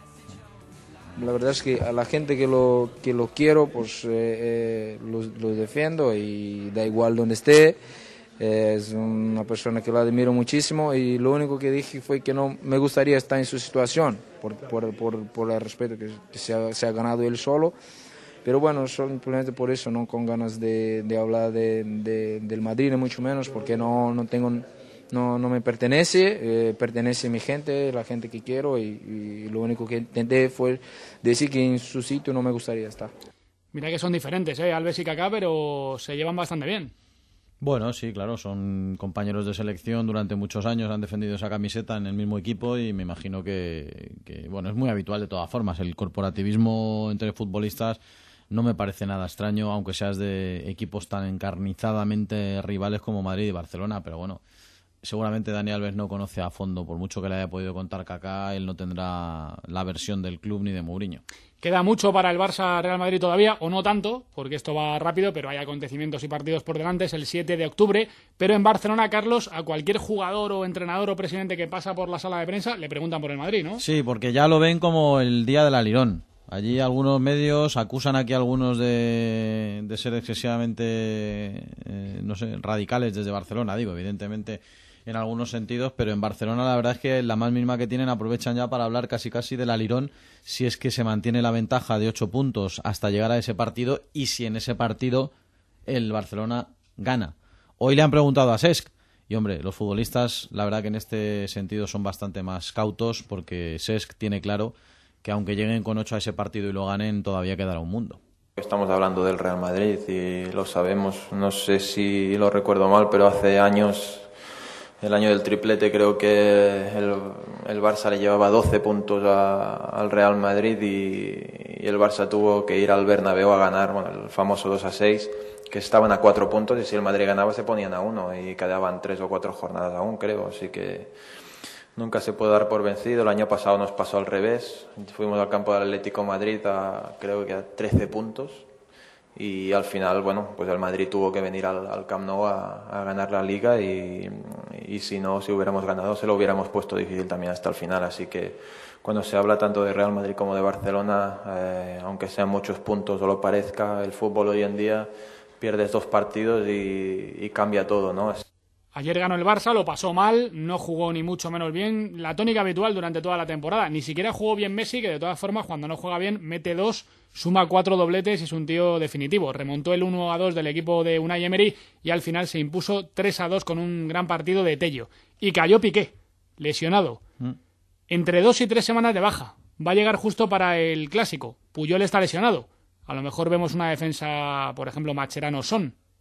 La verdad es que a la gente que lo, que lo quiero, pues eh, eh, lo, lo defiendo y da igual donde esté. Eh, es una persona que la admiro muchísimo y lo único que dije fue que no me gustaría estar en su situación por, por, por, por el respeto que se ha, se ha ganado él solo. Pero bueno, simplemente por eso, no con ganas de, de hablar de, de, del Madrid, ni mucho menos, porque no, no tengo... No, no me pertenece, eh, pertenece a mi gente, la gente que quiero y, y lo único que intenté fue decir que en su sitio no me gustaría estar. Mira que son diferentes, ¿eh? Alves y Kaká, pero se llevan bastante bien. Bueno, sí, claro, son compañeros de selección durante muchos años, han defendido esa camiseta en el mismo equipo y me imagino que, que bueno, es muy habitual de todas formas. El corporativismo entre futbolistas no me parece nada extraño, aunque seas de equipos tan encarnizadamente rivales como Madrid y Barcelona, pero bueno, seguramente Dani Alves no conoce a fondo, por mucho que le haya podido contar Kaká, él no tendrá la versión del club ni de Mourinho. Queda mucho para el Barça-Real Madrid todavía, o no tanto, porque esto va rápido, pero hay acontecimientos y partidos por delante, es el siete de octubre, pero en Barcelona, Carlos, a cualquier jugador o entrenador o presidente que pasa por la sala de prensa le preguntan por el Madrid, ¿no? Sí, porque ya lo ven como el día del alirón. Allí algunos medios acusan aquí a algunos de, de ser excesivamente, eh, no sé, radicales desde Barcelona, digo, evidentemente en algunos sentidos, pero en Barcelona la verdad es que la más mínima que tienen aprovechan ya para hablar casi casi del alirón si es que se mantiene la ventaja de ocho puntos hasta llegar a ese partido y si en ese partido el Barcelona gana. Hoy le han preguntado a Cesc y hombre, los futbolistas la verdad que en este sentido son bastante más cautos porque Cesc tiene claro que aunque lleguen con ocho a ese partido y lo ganen todavía quedará un mundo. Estamos hablando del Real Madrid y lo sabemos, no sé si lo recuerdo mal, pero hace años, el año del triplete, creo que el, el Barça le llevaba doce puntos a, al Real Madrid y, y el Barça tuvo que ir al Bernabéu a ganar, bueno, el famoso dos a seis, que estaban a cuatro puntos y si el Madrid ganaba se ponían a uno y quedaban tres o cuatro jornadas aún, creo, así que nunca se puede dar por vencido. El año pasado nos pasó al revés, fuimos al campo del Atlético de Madrid a, creo que a trece puntos. Y al final, bueno, pues el Madrid tuvo que venir al, al Camp Nou a, a ganar la Liga y, y si no, si hubiéramos ganado, se lo hubiéramos puesto difícil también hasta el final. Así que cuando se habla tanto de Real Madrid como de Barcelona, eh, aunque sean muchos puntos o lo parezca, el fútbol hoy en día pierdes dos partidos y, y cambia todo, ¿no? Ayer ganó el Barça, lo pasó mal, no jugó ni mucho menos bien, la tónica habitual durante toda la temporada. Ni siquiera jugó bien Messi, que de todas formas cuando no juega bien mete dos, suma cuatro dobletes y es un tío definitivo. Remontó el uno a dos del equipo de Unai Emery y al final se impuso tres a dos con un gran partido de Tello. Y cayó Piqué, lesionado. Mm. Entre dos y tres semanas de baja. Va a llegar justo para el Clásico. Puyol está lesionado. A lo mejor vemos una defensa, por ejemplo, Mascherano-Son.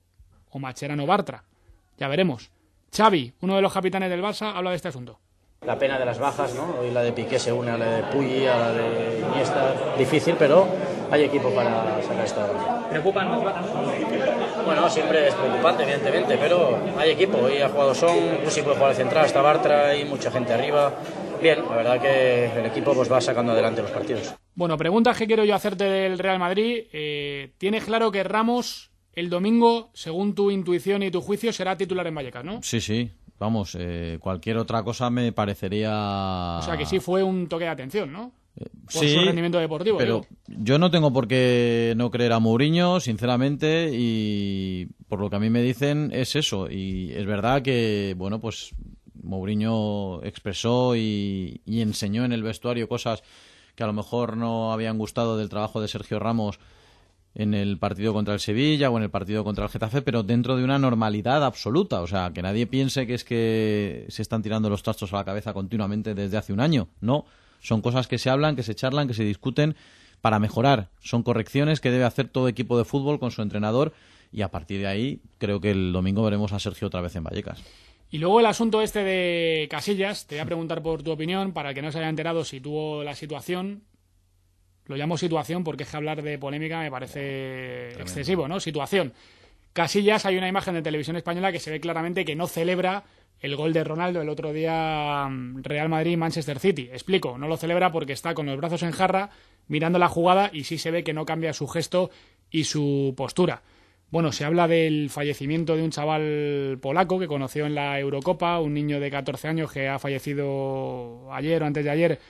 o Mascherano Bartra. Ya veremos. Xavi, uno de los capitanes del Barça, habla de este asunto. La pena de las bajas, ¿no? Hoy la de Piqué se une a la de Puyy, a la de Iniesta. Difícil, pero hay equipo para sacar esto adelante. ¿Preocupan las bajas? Bueno, siempre es preocupante, evidentemente, pero hay equipo. Hoy ha jugado Son, incluso puede jugar de central, está Bartra, hay mucha gente arriba. Bien, la verdad que el equipo pues va sacando adelante los partidos. Bueno, preguntas que quiero yo hacerte del Real Madrid. Eh, ¿Tienes claro que Ramos el domingo, según tu intuición y tu juicio, será titular en Vallecas, no? Sí, sí. Vamos, eh, cualquier otra cosa me parecería... O sea, que sí fue un toque de atención, ¿no? Eh, Por sí, su rendimiento deportivo. pero digo. yo no tengo por qué no creer a Mourinho, sinceramente, y por lo que a mí me dicen es eso. Y es verdad que, bueno, pues Mourinho expresó y, y enseñó en el vestuario cosas que a lo mejor no habían gustado del trabajo de Sergio Ramos en el partido contra el Sevilla o en el partido contra el Getafe, pero dentro de una normalidad absoluta. O sea, que nadie piense que es que se están tirando los trastos a la cabeza continuamente desde hace un año. No, son cosas que se hablan, que se charlan, que se discuten para mejorar. Son correcciones que debe hacer todo equipo de fútbol con su entrenador y a partir de ahí creo que el domingo veremos a Sergio otra vez en Vallecas. Y luego el asunto este de Casillas, te voy a preguntar por tu opinión, para el que no se haya enterado si tuvo la situación. Lo llamo situación porque es que hablar de polémica me parece Tremendo. excesivo, ¿no? Situación. Casillas, hay una imagen de Televisión Española que se ve claramente que no celebra el gol de Ronaldo el otro día Real Madrid-Manchester City. Explico, no lo celebra porque está con los brazos en jarra mirando la jugada y sí se ve que no cambia su gesto y su postura. Bueno, se habla del fallecimiento de un chaval polaco que conoció en la Eurocopa, un niño de catorce años que ha fallecido ayer o antes de ayer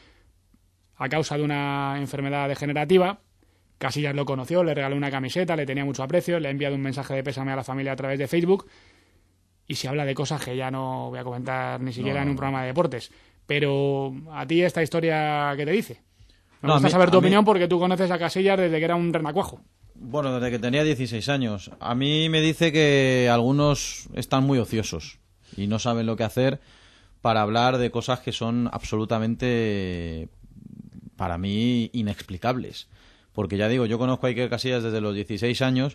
a causa de una enfermedad degenerativa. Casillas lo conoció, le regaló una camiseta, le tenía mucho aprecio, le ha enviado un mensaje de pésame a la familia a través de Facebook y se habla de cosas que ya no voy a comentar ni siquiera no, en un programa de deportes. Pero a ti esta historia, ¿qué te dice? Me no, gusta mí, saber tu opinión mí... porque tú conoces a Casillas desde que era un renacuajo. Bueno, desde que tenía dieciséis años. A mí me dice que algunos están muy ociosos y no saben lo que hacer para hablar de cosas que son absolutamente, para mí, inexplicables. Porque ya digo, yo conozco a Iker Casillas desde los dieciséis años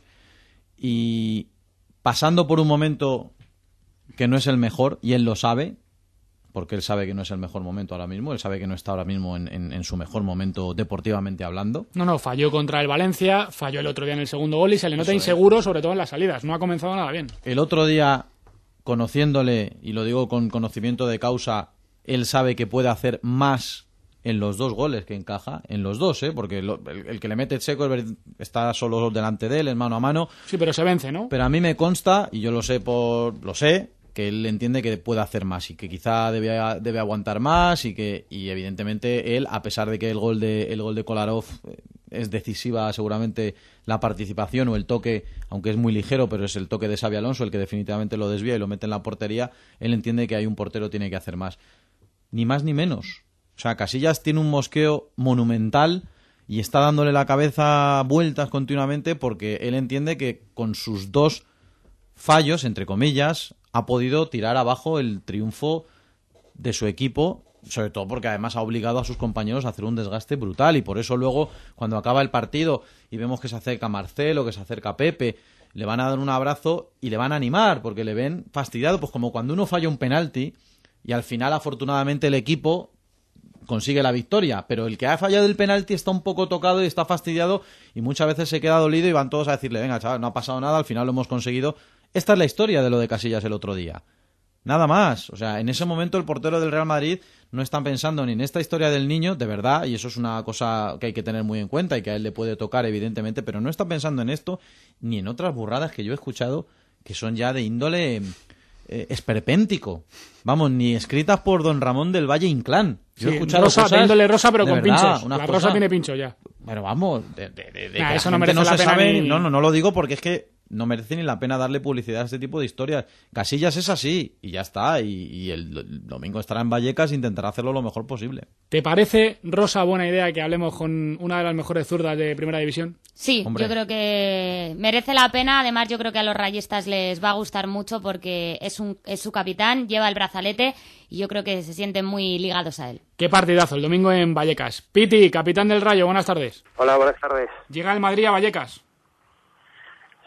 y pasando por un momento que no es el mejor, y él lo sabe, porque él sabe que no es el mejor momento ahora mismo, él sabe que no está ahora mismo en, en, en su mejor momento deportivamente hablando. No, no, falló contra el Valencia, falló el otro día en el segundo gol y se le nota Eso inseguro, es. sobre todo en las salidas, no ha comenzado nada bien. El otro día, conociéndole, y lo digo con conocimiento de causa, él sabe que puede hacer más en los dos goles que encaja, en los dos, ¿eh? Porque lo, el, el que le mete Checo está solo delante de él, en mano a mano. Sí, pero se vence, ¿no? Pero a mí me consta, y yo lo sé por lo sé, que él entiende que puede hacer más y que quizá debe, debe aguantar más y que y evidentemente él, a pesar de que el gol de el gol de Kolarov es decisiva seguramente la participación o el toque, aunque es muy ligero, pero es el toque de Xabi Alonso el que definitivamente lo desvía y lo mete en la portería, él entiende que hay un portero tiene que hacer más. Ni más ni menos. O sea, Casillas tiene un mosqueo monumental y está dándole la cabeza vueltas continuamente porque él entiende que con sus dos fallos, entre comillas, ha podido tirar abajo el triunfo de su equipo, sobre todo porque además ha obligado a sus compañeros a hacer un desgaste brutal y por eso luego cuando acaba el partido y vemos que se acerca Marcelo, que se acerca Pepe, le van a dar un abrazo y le van a animar porque le ven fastidiado, pues como cuando uno falla un penalti y al final afortunadamente el equipo consigue la victoria, pero el que ha fallado el penalti está un poco tocado y está fastidiado y muchas veces se queda dolido y van todos a decirle, venga chaval, no ha pasado nada, al final lo hemos conseguido. Esta es la historia de lo de Casillas el otro día. Nada más. O sea, en ese momento el portero del Real Madrid no está pensando ni en esta historia del niño, de verdad, y eso es una cosa que hay que tener muy en cuenta y que a él le puede tocar, evidentemente, pero no está pensando en esto ni en otras burradas que yo he escuchado que son ya de índole eh, esperpéntico. Vamos, ni escritas por don Ramón del Valle Inclán. Yo sí, he escuchado rosa, cosas, dándole rosa pero con verdad, pinchos. La cosa, rosa tiene pincho ya. Pero vamos, de, de, de, de nah, que eso la no gente merece no la se pena sabe, ni... no, no, no lo digo porque es que no merece ni la pena darle publicidad a este tipo de historias. Casillas es así y ya está. Y, y el, el domingo estará en Vallecas e intentará hacerlo lo mejor posible. ¿Te parece, Rosa, buena idea que hablemos con una de las mejores zurdas de Primera División? Sí, Hombre. Yo creo que merece la pena. Además, yo creo que a los rayistas les va a gustar mucho porque es, un, es su capitán, lleva el brazalete y yo creo que se sienten muy ligados a él. Qué partidazo, el domingo en Vallecas. Piti, capitán del Rayo, buenas tardes. Hola, buenas tardes. Llega el Madrid a Vallecas.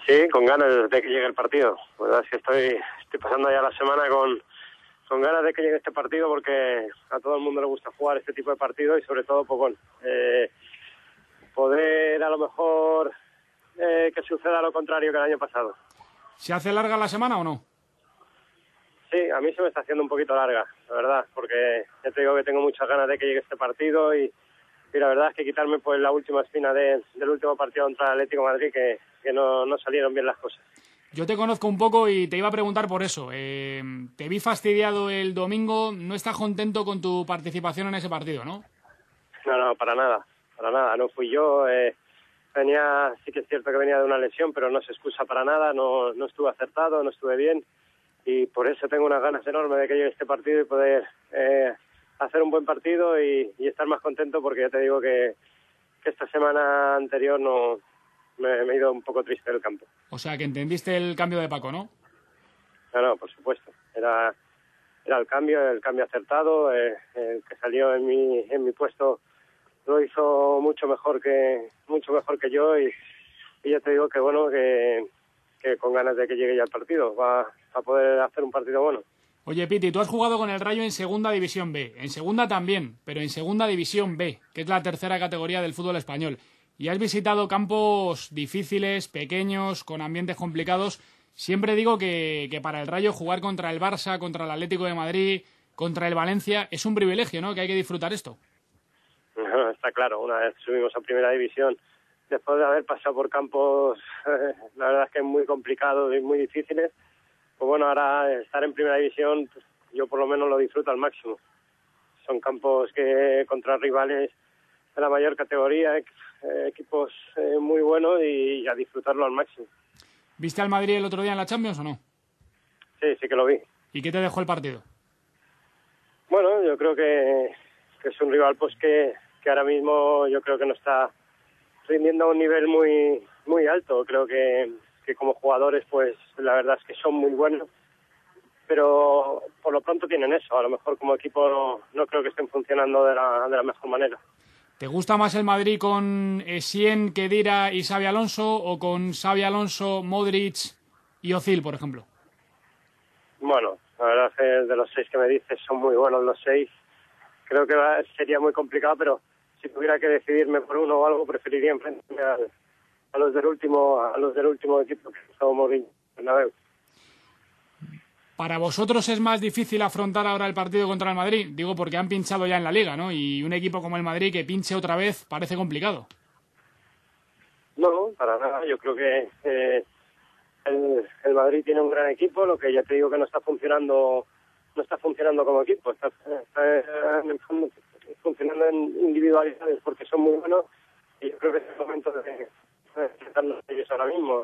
Sí, con ganas de que llegue el partido. La verdad es que estoy, estoy pasando ya la semana con, con ganas de que llegue este partido porque a todo el mundo le gusta jugar este tipo de partidos y sobre todo, pues bueno, eh, poder a lo mejor eh, que suceda lo contrario que el año pasado. ¿Se hace larga la semana o no? Sí, a mí se me está haciendo un poquito larga, la verdad, porque ya te digo que tengo muchas ganas de que llegue este partido y, y la verdad es que quitarme pues la última espina de, del último partido contra el Atlético de Madrid que, que no, no salieron bien las cosas. Yo te conozco un poco y te iba a preguntar por eso. Eh, te vi fastidiado el domingo, no estás contento con tu participación en ese partido, ¿no? No, no, para nada, para nada, no fui yo. Eh, venía, sí que es cierto que venía de una lesión, pero no se excusa para nada, no, no estuve acertado, no estuve bien. Y por eso tengo unas ganas enormes de que llegue este partido y poder eh, hacer un buen partido y, y estar más contento porque ya te digo que, que esta semana anterior no me, me he ido un poco triste del campo. O sea, que entendiste el cambio de Paco, ¿no? No, no, por supuesto. Era, era el cambio, el cambio acertado, eh, el que salió en mi, en mi puesto lo hizo mucho mejor que mucho mejor que yo y, y ya te digo que bueno que, que con ganas de que llegue ya el partido va a poder hacer un partido bueno. Oye, Piti, tú has jugado con el Rayo en Segunda División B, en Segunda también, pero en Segunda División B, que es la tercera categoría del fútbol español, y has visitado campos difíciles, pequeños, con ambientes complicados. Siempre digo que, que para el Rayo jugar contra el Barça, contra el Atlético de Madrid, contra el Valencia, es un privilegio, ¿no?, que hay que disfrutar esto. No, está claro, una vez subimos a Primera División, después de haber pasado por campos, eh, la verdad es que muy complicados y muy difíciles, pues bueno, ahora estar en Primera División, pues, yo por lo menos lo disfruto al máximo. Son campos que contra rivales de la mayor categoría, eh, equipos eh, muy buenos y, y a disfrutarlo al máximo. ¿Viste al Madrid el otro día en la Champions o no? Sí, sí que lo vi. ¿Y qué te dejó el partido? Bueno, yo creo que, que es un rival pues que, que ahora mismo yo creo que no está rindiendo a un nivel muy muy alto. Creo que, que como jugadores pues la verdad es que son muy buenos, pero por lo pronto tienen eso. A lo mejor como equipo no, no creo que estén funcionando de la, de la mejor manera. ¿Te gusta más el Madrid con Essien, Khedira y Xabi Alonso o con Xabi Alonso, Modric y Özil, por ejemplo? Bueno, la verdad es que de los seis que me dices son muy buenos los seis. Creo que va, sería muy complicado, pero si tuviera que decidirme por uno o algo, preferiría enfrentarme a, a los del último a los del último equipo, que es Mourinho. ¿Para vosotros es más difícil afrontar ahora el partido contra el Madrid? Digo, porque han pinchado ya en la Liga, ¿no? Y un equipo como el Madrid que pinche otra vez parece complicado. No, para nada. Yo creo que eh, el, el Madrid tiene un gran equipo, lo que ya te digo que no está funcionando no está funcionando como equipo, está, está en el fondo funcionando en individualidades porque son muy buenos y yo creo que es el momento de enfrentarnos a ellos ahora mismo.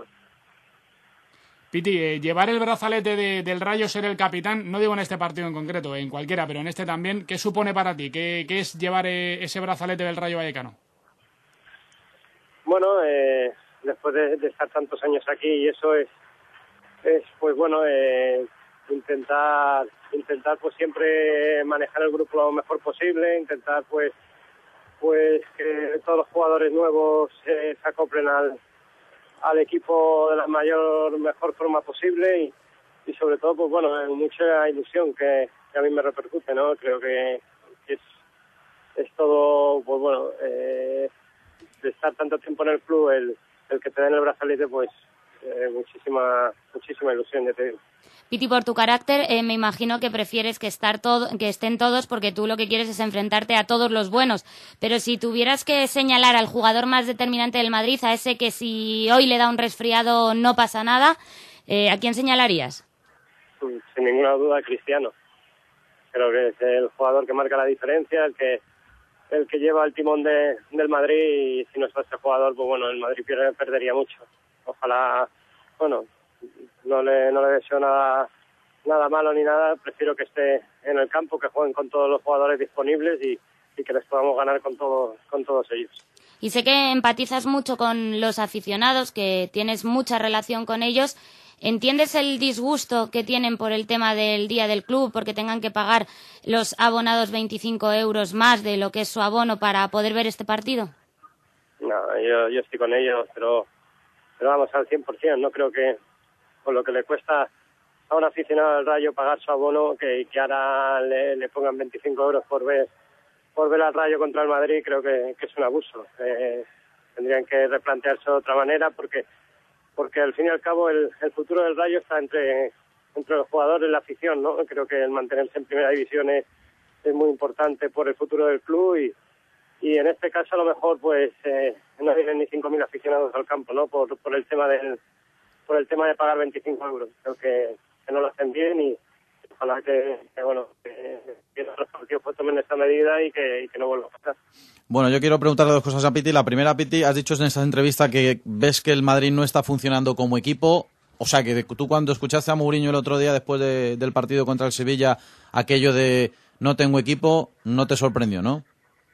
Piti, eh, llevar el brazalete de, del Rayo, ser el capitán, no digo en este partido en concreto, en cualquiera, pero en este también, ¿qué supone para ti? ¿Qué, qué es llevar eh, ese brazalete del Rayo Vallecano? Bueno, eh, después de, de estar tantos años aquí y eso es, es pues bueno, eh, intentar intentar pues siempre manejar el grupo lo mejor posible, intentar pues pues que todos los jugadores nuevos eh, se acoplen al al equipo de la mayor mejor forma posible y, y sobre todo pues bueno, mucha ilusión que, que a mí me repercute, ¿no? Creo que, que es, es todo pues bueno, eh, de estar tanto tiempo en el club, el, el que te den el brazalete, pues eh, muchísima muchísima ilusión, ya te digo. Piti, por tu carácter, eh, me imagino que prefieres que, estar todo, que estén todos porque tú lo que quieres es enfrentarte a todos los buenos. Pero si tuvieras que señalar al jugador más determinante del Madrid, a ese que si hoy le da un resfriado no pasa nada, eh, ¿a quién señalarías? Sin ninguna duda, Cristiano. Creo que es el jugador que marca la diferencia, el que el que lleva el timón de, del Madrid y si no está este jugador, pues bueno, el Madrid pierde, perdería mucho. Ojalá, bueno... No le, no le deseo nada, nada malo ni nada, prefiero que esté en el campo, que jueguen con todos los jugadores disponibles y, y que les podamos ganar con, todo, con todos ellos. Y sé que empatizas mucho con los aficionados, que tienes mucha relación con ellos. ¿Entiendes el disgusto que tienen por el tema del día del club, porque tengan que pagar los abonados veinticinco euros más de lo que es su abono para poder ver este partido? No, yo, yo estoy con ellos, pero... pero vamos, al cien por ciento. No creo que con lo que le cuesta a un aficionado al Rayo pagar su abono, que, que ahora le, le pongan veinticinco euros por ver por ver al Rayo contra el Madrid, creo que, que es un abuso. Eh, tendrían que replantearse de otra manera, porque porque al fin y al cabo el, el futuro del Rayo está entre entre los jugadores y la afición, ¿no? Creo que el mantenerse en primera división es, es muy importante por el futuro del club, y, y en este caso a lo mejor pues eh, no vienen ni cinco mil aficionados al campo, ¿no? Por, por el tema del por el tema de pagar veinticinco euros. Creo que, que no lo hacen bien, y ojalá que, que bueno, que, que los partidos pues tomen esta medida y que, y que no vuelva a pasar. Bueno, yo quiero preguntarle dos cosas a Piti. La primera, Piti, has dicho en esta entrevista que ves que el Madrid no está funcionando como equipo. O sea, que tú cuando escuchaste a Mourinho el otro día después de, del partido contra el Sevilla, aquello de no tengo equipo, no te sorprendió, ¿no?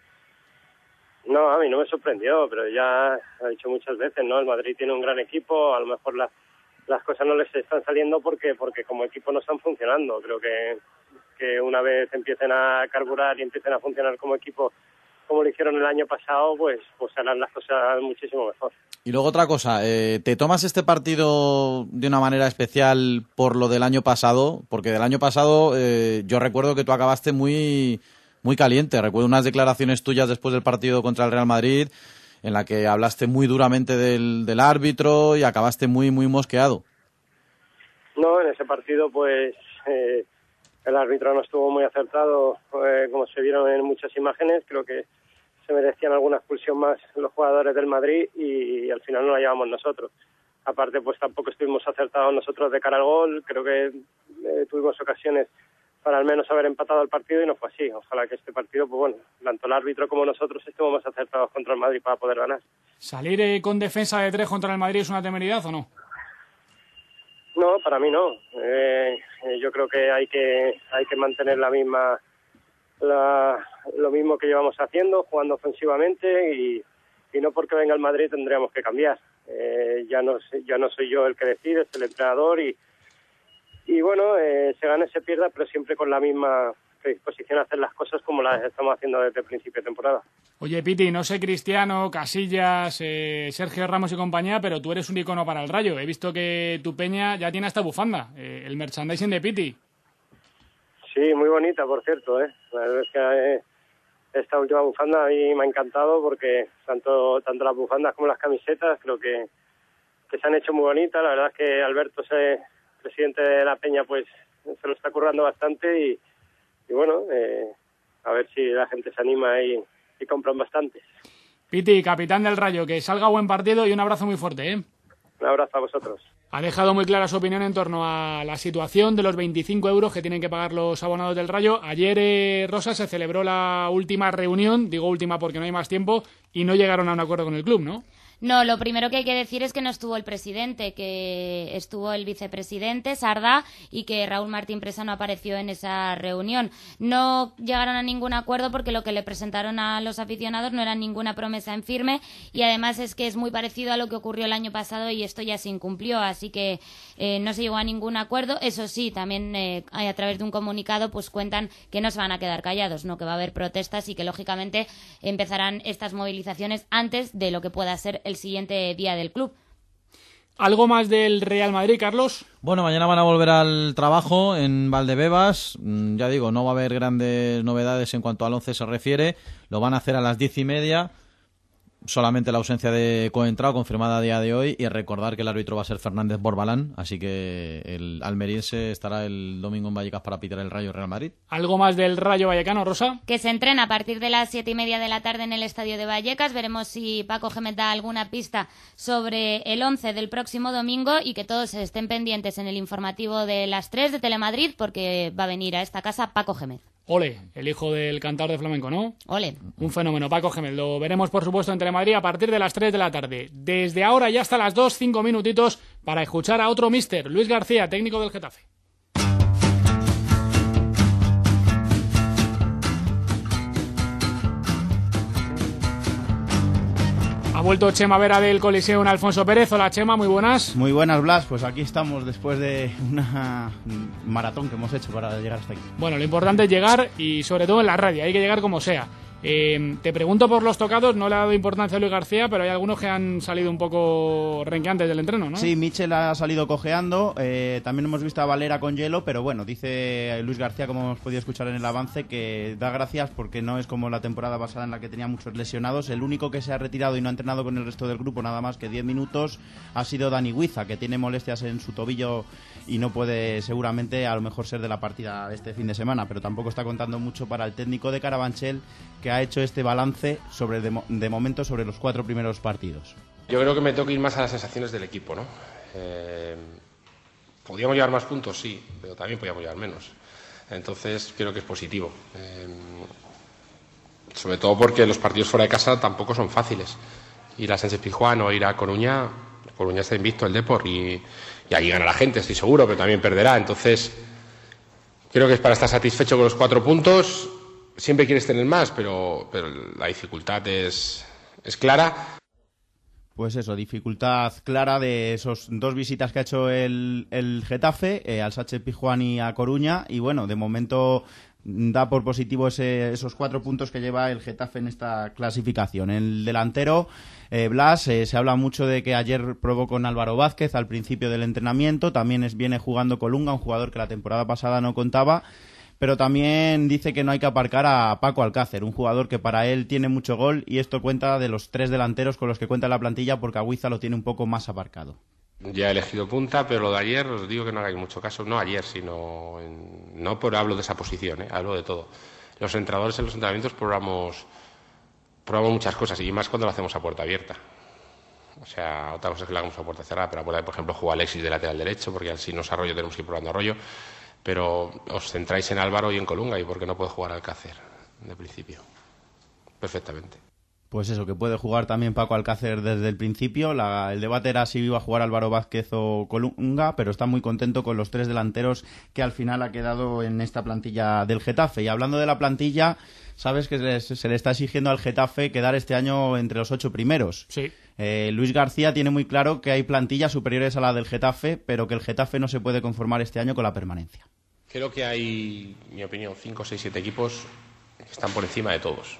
No, a mí no me sorprendió, pero ya lo he dicho muchas veces, ¿no? El Madrid tiene un gran equipo, a lo mejor la, las cosas no les están saliendo porque porque como equipo no están funcionando. Creo que, que una vez empiecen a carburar y empiecen a funcionar como equipo, como lo hicieron el año pasado, pues pues harán las cosas muchísimo mejor. Y luego otra cosa, eh, ¿te tomas este partido de una manera especial por lo del año pasado? Porque del año pasado eh, yo recuerdo que tú acabaste muy muy caliente. Recuerdo unas declaraciones tuyas después del partido contra el Real Madrid en la que hablaste muy duramente del, del árbitro y acabaste muy muy mosqueado. No, en ese partido pues eh, el árbitro no estuvo muy acertado, eh, como se vieron en muchas imágenes. Creo que se merecían alguna expulsión más los jugadores del Madrid y, y al final no la llevamos nosotros. Aparte, pues tampoco estuvimos acertados nosotros de cara al gol. Creo que eh, tuvimos ocasiones para al menos haber empatado el partido y no fue así. Ojalá que este partido, pues bueno, tanto el árbitro como nosotros estemos más acertados contra el Madrid para poder ganar. ¿Salir eh, con defensa de tres contra el Madrid es una temeridad o no? No, para mí no. Eh, yo creo que hay que hay que mantener la misma la, lo mismo que llevamos haciendo, jugando ofensivamente, y, y no porque venga el Madrid tendríamos que cambiar. Eh, ya no ya no soy yo el que decide, es el entrenador, y y bueno, eh, se gana, se pierda, pero siempre con la misma predisposición a hacer las cosas como las estamos haciendo desde el principio de temporada. Oye, Piti, no sé Cristiano, Casillas, eh, Sergio Ramos y compañía, pero tú eres un icono para el Rayo. He visto que tu peña ya tiene hasta bufanda, eh, el merchandising de Piti. Sí, muy bonita, por cierto, ¿eh? La verdad es que eh, esta última bufanda a mí me ha encantado, porque tanto tanto las bufandas como las camisetas creo que, que se han hecho muy bonitas. La verdad es que Alberto, ese presidente de la peña, pues se lo está currando bastante, y, y bueno, eh, a ver si la gente se anima y, y compran bastantes. Piti, capitán del Rayo, que salga buen partido y un abrazo muy fuerte, ¿eh? Un abrazo a vosotros. Ha dejado muy clara su opinión en torno a la situación de los veinticinco euros que tienen que pagar los abonados del Rayo. Ayer, eh, Rosa, se celebró la última reunión, digo última porque no hay más tiempo, y no llegaron a un acuerdo con el club, ¿no? No, lo primero que hay que decir es que no estuvo el presidente, que estuvo el vicepresidente, Sardá, y que Raúl Martín Presa no apareció en esa reunión. No llegaron a ningún acuerdo porque lo que le presentaron a los aficionados no era ninguna promesa en firme, y además es que es muy parecido a lo que ocurrió el año pasado y esto ya se incumplió, así que eh, no se llegó a ningún acuerdo. Eso sí, también eh, a través de un comunicado pues cuentan que no se van a quedar callados, no, que va a haber protestas y que lógicamente empezarán estas movilizaciones antes de lo que pueda ser el siguiente día del club. ¿Algo más del Real Madrid, Carlos? Bueno, mañana van a volver al trabajo en Valdebebas. Ya digo, no va a haber grandes novedades en cuanto al once se refiere. Lo van a hacer a las diez y media. Solamente la ausencia de Coentrao confirmada a día de hoy, y recordar que el árbitro va a ser Fernández Borbalán, así que el almeriense estará el domingo en Vallecas para pitar el Rayo Real Madrid. ¿Algo más del Rayo Vallecano, Rosa? Que se entrena a partir de las siete y media de la tarde en el estadio de Vallecas. Veremos si Paco Gémez da alguna pista sobre el once del próximo domingo, y que todos estén pendientes en el informativo de las tres de Telemadrid, porque va a venir a esta casa Paco Gémez. Ole, el hijo del cantador de flamenco, ¿no? Ole. Un fenómeno, Paco Gémez. Lo veremos, por supuesto, en Telemadrid a partir de las tres de la tarde. Desde ahora ya hasta las dos, cinco minutitos para escuchar a otro míster, Luis García, técnico del Getafe. Ha vuelto Chema Vera del Coliseo en Alfonso Pérez. Hola, Chema, muy buenas. Muy buenas, Blas. Pues aquí estamos después de una maratón que hemos hecho para llegar hasta aquí. Bueno, lo importante es llegar, y sobre todo en la radio, hay que llegar como sea. Eh, te pregunto por los tocados, no le ha dado importancia a Luis García, pero hay algunos que han salido un poco renqueantes del entreno, ¿no? Sí, Michel ha salido cojeando, eh, también hemos visto a Valera con hielo, pero bueno, dice Luis García, como hemos podido escuchar en el avance, que da gracias porque no es como la temporada pasada en la que tenía muchos lesionados. El único que se ha retirado y no ha entrenado con el resto del grupo nada más que diez minutos ha sido Dani Huiza, que tiene molestias en su tobillo y no puede seguramente a lo mejor ser de la partida de este fin de semana, pero tampoco está contando mucho para el técnico de Carabanchel, que ha hecho este balance sobre de, mo de momento sobre los cuatro primeros partidos. Yo creo que me tengo que ir más a las sensaciones del equipo, ¿no? Eh, podíamos llevar más puntos, sí, pero también podíamos llevar menos. Entonces creo que es positivo. Eh, sobre todo porque los partidos fuera de casa tampoco son fáciles. Ir a Sánchez-Pizjuán o ir a Coruña, Coruña está invicto el Depor y, y allí gana la gente, estoy seguro, pero también perderá. Entonces creo que es para estar satisfecho con los cuatro puntos. Siempre quieres tener más, pero, pero la dificultad es, es clara. Pues eso, dificultad clara de esos dos visitas que ha hecho el, el Getafe, eh, al Sánchez-Pizjuán y a Coruña, y bueno, de momento da por positivo ese, esos cuatro puntos que lleva el Getafe en esta clasificación. El delantero, eh, Blas, eh, se habla mucho de que ayer probó con Álvaro Vázquez al principio del entrenamiento, también es, viene jugando Colunga, un jugador que la temporada pasada no contaba, pero también dice que no hay que aparcar a Paco Alcácer, un jugador que para él tiene mucho gol, y esto cuenta de los tres delanteros con los que cuenta la plantilla, porque Agüiza lo tiene un poco más aparcado. Ya he elegido punta, pero lo de ayer os digo que no hagáis mucho caso, no ayer, sino en, no por hablo de esa posición, ¿eh? Hablo de todo. Los entrenadores en los entrenamientos probamos, probamos muchas cosas, y más cuando lo hacemos a puerta abierta. O sea, otra cosa es que lo hagamos a puerta cerrada, pero por ejemplo juega Alexis de lateral derecho, porque si no es Arroyo tenemos que ir probando Arroyo. Pero os centráis en Álvaro y en Colunga, y por qué no puede jugar Alcácer de principio. Perfectamente. Pues eso, que puede jugar también Paco Alcácer desde el principio. La, el debate era si iba a jugar Álvaro Vázquez o Colunga, pero está muy contento con los tres delanteros que al final ha quedado en esta plantilla del Getafe. Y hablando de la plantilla, sabes que se le, se le está exigiendo al Getafe quedar este año entre los ocho primeros. Sí. Eh, Luis García tiene muy claro que hay plantillas superiores a la del Getafe, pero que el Getafe no se puede conformar este año con la permanencia. Creo que hay, en mi opinión, cinco, seis, siete equipos que están por encima de todos.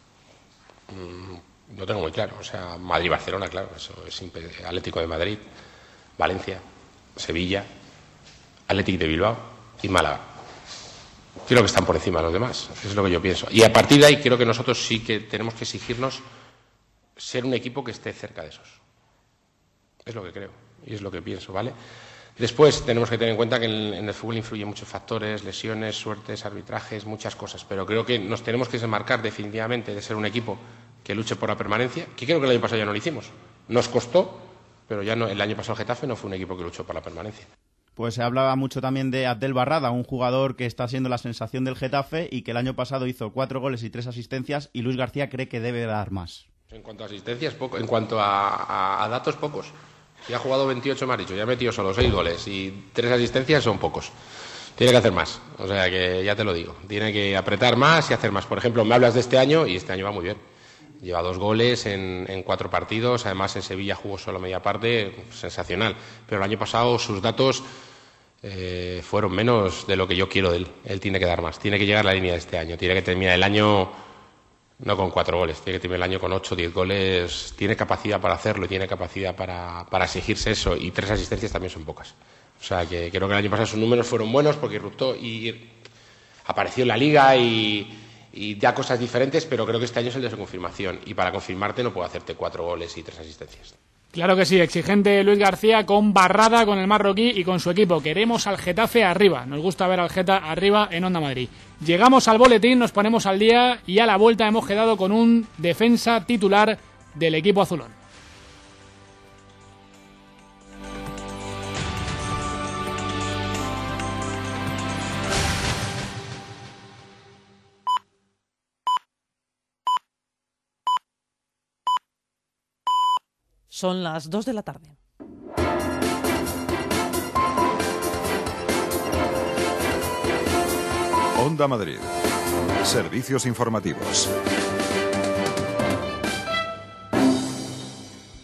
Mm, lo tengo muy claro. O sea, Madrid-Barcelona, claro, eso es impedible. Atlético de Madrid, Valencia, Sevilla, Atlético de Bilbao y Málaga. Creo que están por encima de los demás, es lo que yo pienso. Y a partir de ahí creo que nosotros sí que tenemos que exigirnos ser un equipo que esté cerca de esos. Es lo que creo y es lo que pienso, ¿vale? Después tenemos que tener en cuenta que en el, en el fútbol influyen muchos factores, lesiones, suertes, arbitrajes, muchas cosas, pero creo que nos tenemos que desmarcar definitivamente de ser un equipo que luche por la permanencia, que creo que el año pasado ya no lo hicimos. Nos costó, pero ya no, el año pasado el Getafe no fue un equipo que luchó por la permanencia. Pues se hablaba mucho también de Abdel Barrada, un jugador que está siendo la sensación del Getafe y que el año pasado hizo cuatro goles y tres asistencias, y Luis García cree que debe dar más. En cuanto a asistencias, poco. En cuanto a, a, a datos, pocos. Ya ha jugado veintiocho, me ha dicho, ya ha metido solo seis goles y tres asistencias son pocos. Tiene que hacer más, o sea que ya te lo digo. Tiene que apretar más y hacer más. Por ejemplo, me hablas de este año y este año va muy bien. Lleva dos goles en, en cuatro partidos, además en Sevilla jugó solo media parte, sensacional. Pero el año pasado sus datos eh, fueron menos de lo que yo quiero de él. Él tiene que dar más, tiene que llegar a la línea de este año, tiene que terminar el año no con cuatro goles, tiene que terminar el año con ocho, diez goles, tiene capacidad para hacerlo y tiene capacidad para, para exigirse eso, y tres asistencias también son pocas. O sea que creo que el año pasado sus números fueron buenos porque irruptó y apareció en la Liga y, y ya cosas diferentes, pero creo que este año es el de su confirmación, y para confirmarte no puedo hacerte cuatro goles y tres asistencias. Claro que sí, exigente Luis García con Barrada, con el marroquí y con su equipo. Queremos al Getafe arriba, nos gusta ver al Geta arriba en Onda Madrid. Llegamos al boletín, nos ponemos al día y a la vuelta hemos quedado con un defensa titular del equipo azulón. Son las dos de la tarde. Onda Madrid. Servicios informativos.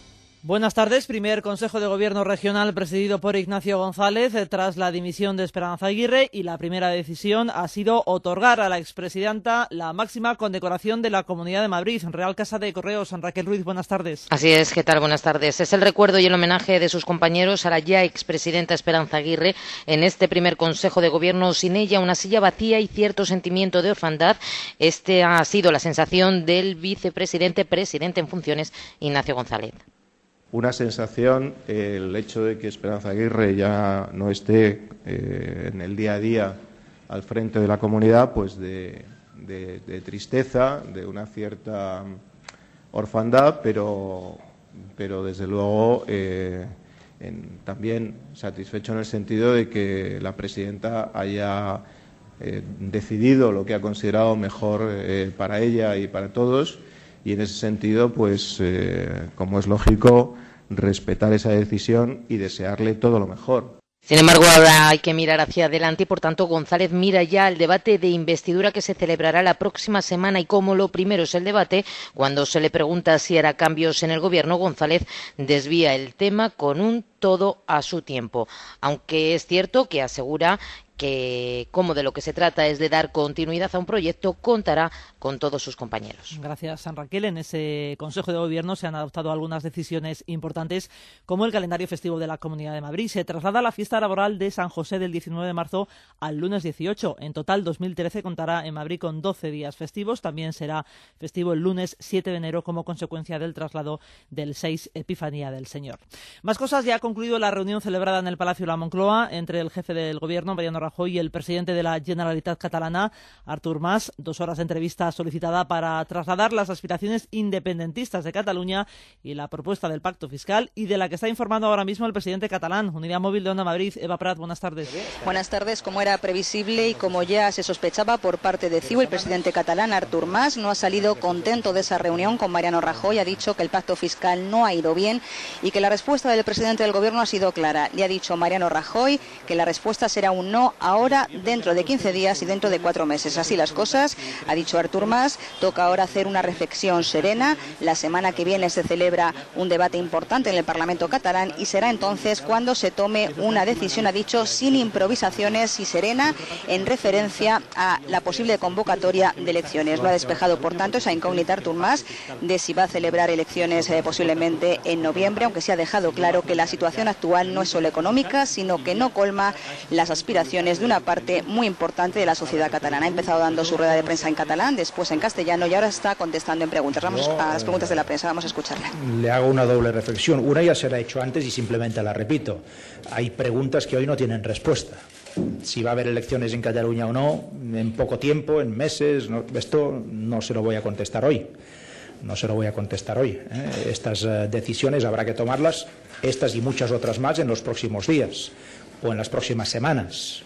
Buenas tardes. Primer Consejo de Gobierno Regional presidido por Ignacio González eh, tras la dimisión de Esperanza Aguirre, y la primera decisión ha sido otorgar a la expresidenta la máxima condecoración de la Comunidad de Madrid. Real Casa de Correos, Raquel Ruiz, buenas tardes. Así es, ¿qué tal? Buenas tardes. Es el recuerdo y el homenaje de sus compañeros a la ya expresidenta Esperanza Aguirre en este primer Consejo de Gobierno. Sin ella, una silla vacía y cierto sentimiento de orfandad. Este ha sido la sensación del vicepresidente, presidente en funciones, Ignacio González. Una sensación, eh, el hecho de que Esperanza Aguirre ya no esté eh, en el día a día al frente de la comunidad, pues de, de, de tristeza, de una cierta orfandad, pero, pero desde luego eh, en, también satisfecho en el sentido de que la presidenta haya eh, decidido lo que ha considerado mejor eh, para ella y para todos. Y en ese sentido, pues, eh, como es lógico, respetar esa decisión y desearle todo lo mejor. Sin embargo, ahora hay que mirar hacia adelante y, por tanto, González mira ya al debate de investidura que se celebrará la próxima semana. Y como lo primero es el debate, cuando se le pregunta si hará cambios en el Gobierno, González desvía el tema con un todo a su tiempo. Aunque es cierto que asegura que, como de lo que se trata es de dar continuidad a un proyecto, contará con todos sus compañeros. Gracias, San Raquel. En ese Consejo de Gobierno se han adoptado algunas decisiones importantes, como el calendario festivo de la Comunidad de Madrid. Se traslada la fiesta laboral de San José del diecinueve de marzo al lunes dieciocho. En total, dos mil trece contará en Madrid con doce días festivos. También será festivo el lunes siete de enero como consecuencia del traslado del seis, Epifanía del Señor. Más cosas. Ya ha concluido la reunión celebrada en el Palacio de la Moncloa entre el jefe del Gobierno, Mariano Rajoy, y el presidente de la Generalitat catalana, Artur Mas. Dos horas de entrevista solicitada para trasladar las aspiraciones independentistas de Cataluña y la propuesta del pacto fiscal, y de la que está informando ahora mismo el presidente catalán. Unidad Móvil de Onda Madrid, Eva Prat, buenas tardes. Buenas tardes. Como era previsible y como ya se sospechaba por parte de C I U, el presidente catalán, Artur Mas, no ha salido contento de esa reunión con Mariano Rajoy. Ha dicho que el pacto fiscal no ha ido bien y que la respuesta del presidente del Gobierno ha sido clara. Le ha dicho Mariano Rajoy que la respuesta será un no ahora, dentro de quince días y dentro de cuatro meses. Así las cosas, ha dicho Artur Mas. Toca ahora hacer una reflexión serena. La semana que viene se celebra un debate importante en el Parlamento catalán y será entonces cuando se tome una decisión, ha dicho, sin improvisaciones y serena, en referencia a la posible convocatoria de elecciones. No ha despejado, por tanto, esa incógnita Artur Mas de si va a celebrar elecciones eh, posiblemente en noviembre, aunque se ha dejado claro que la situación actual no es solo económica, sino que no colma las aspiraciones de una parte muy importante de la sociedad catalana. Ha empezado dando su rueda de prensa en catalán, después en castellano y ahora está contestando en preguntas. Vamos a las preguntas de la prensa, vamos a escucharla. Le hago una doble reflexión. Una ya se la he hecho antes y simplemente la repito. Hay preguntas que hoy no tienen respuesta. Si va a haber elecciones en Cataluña o no, en poco tiempo, en meses, no, esto no se lo voy a contestar hoy. No se lo voy a contestar hoy. ¿eh? Estas uh, decisiones habrá que tomarlas, estas y muchas otras más, en los próximos días o en las próximas semanas.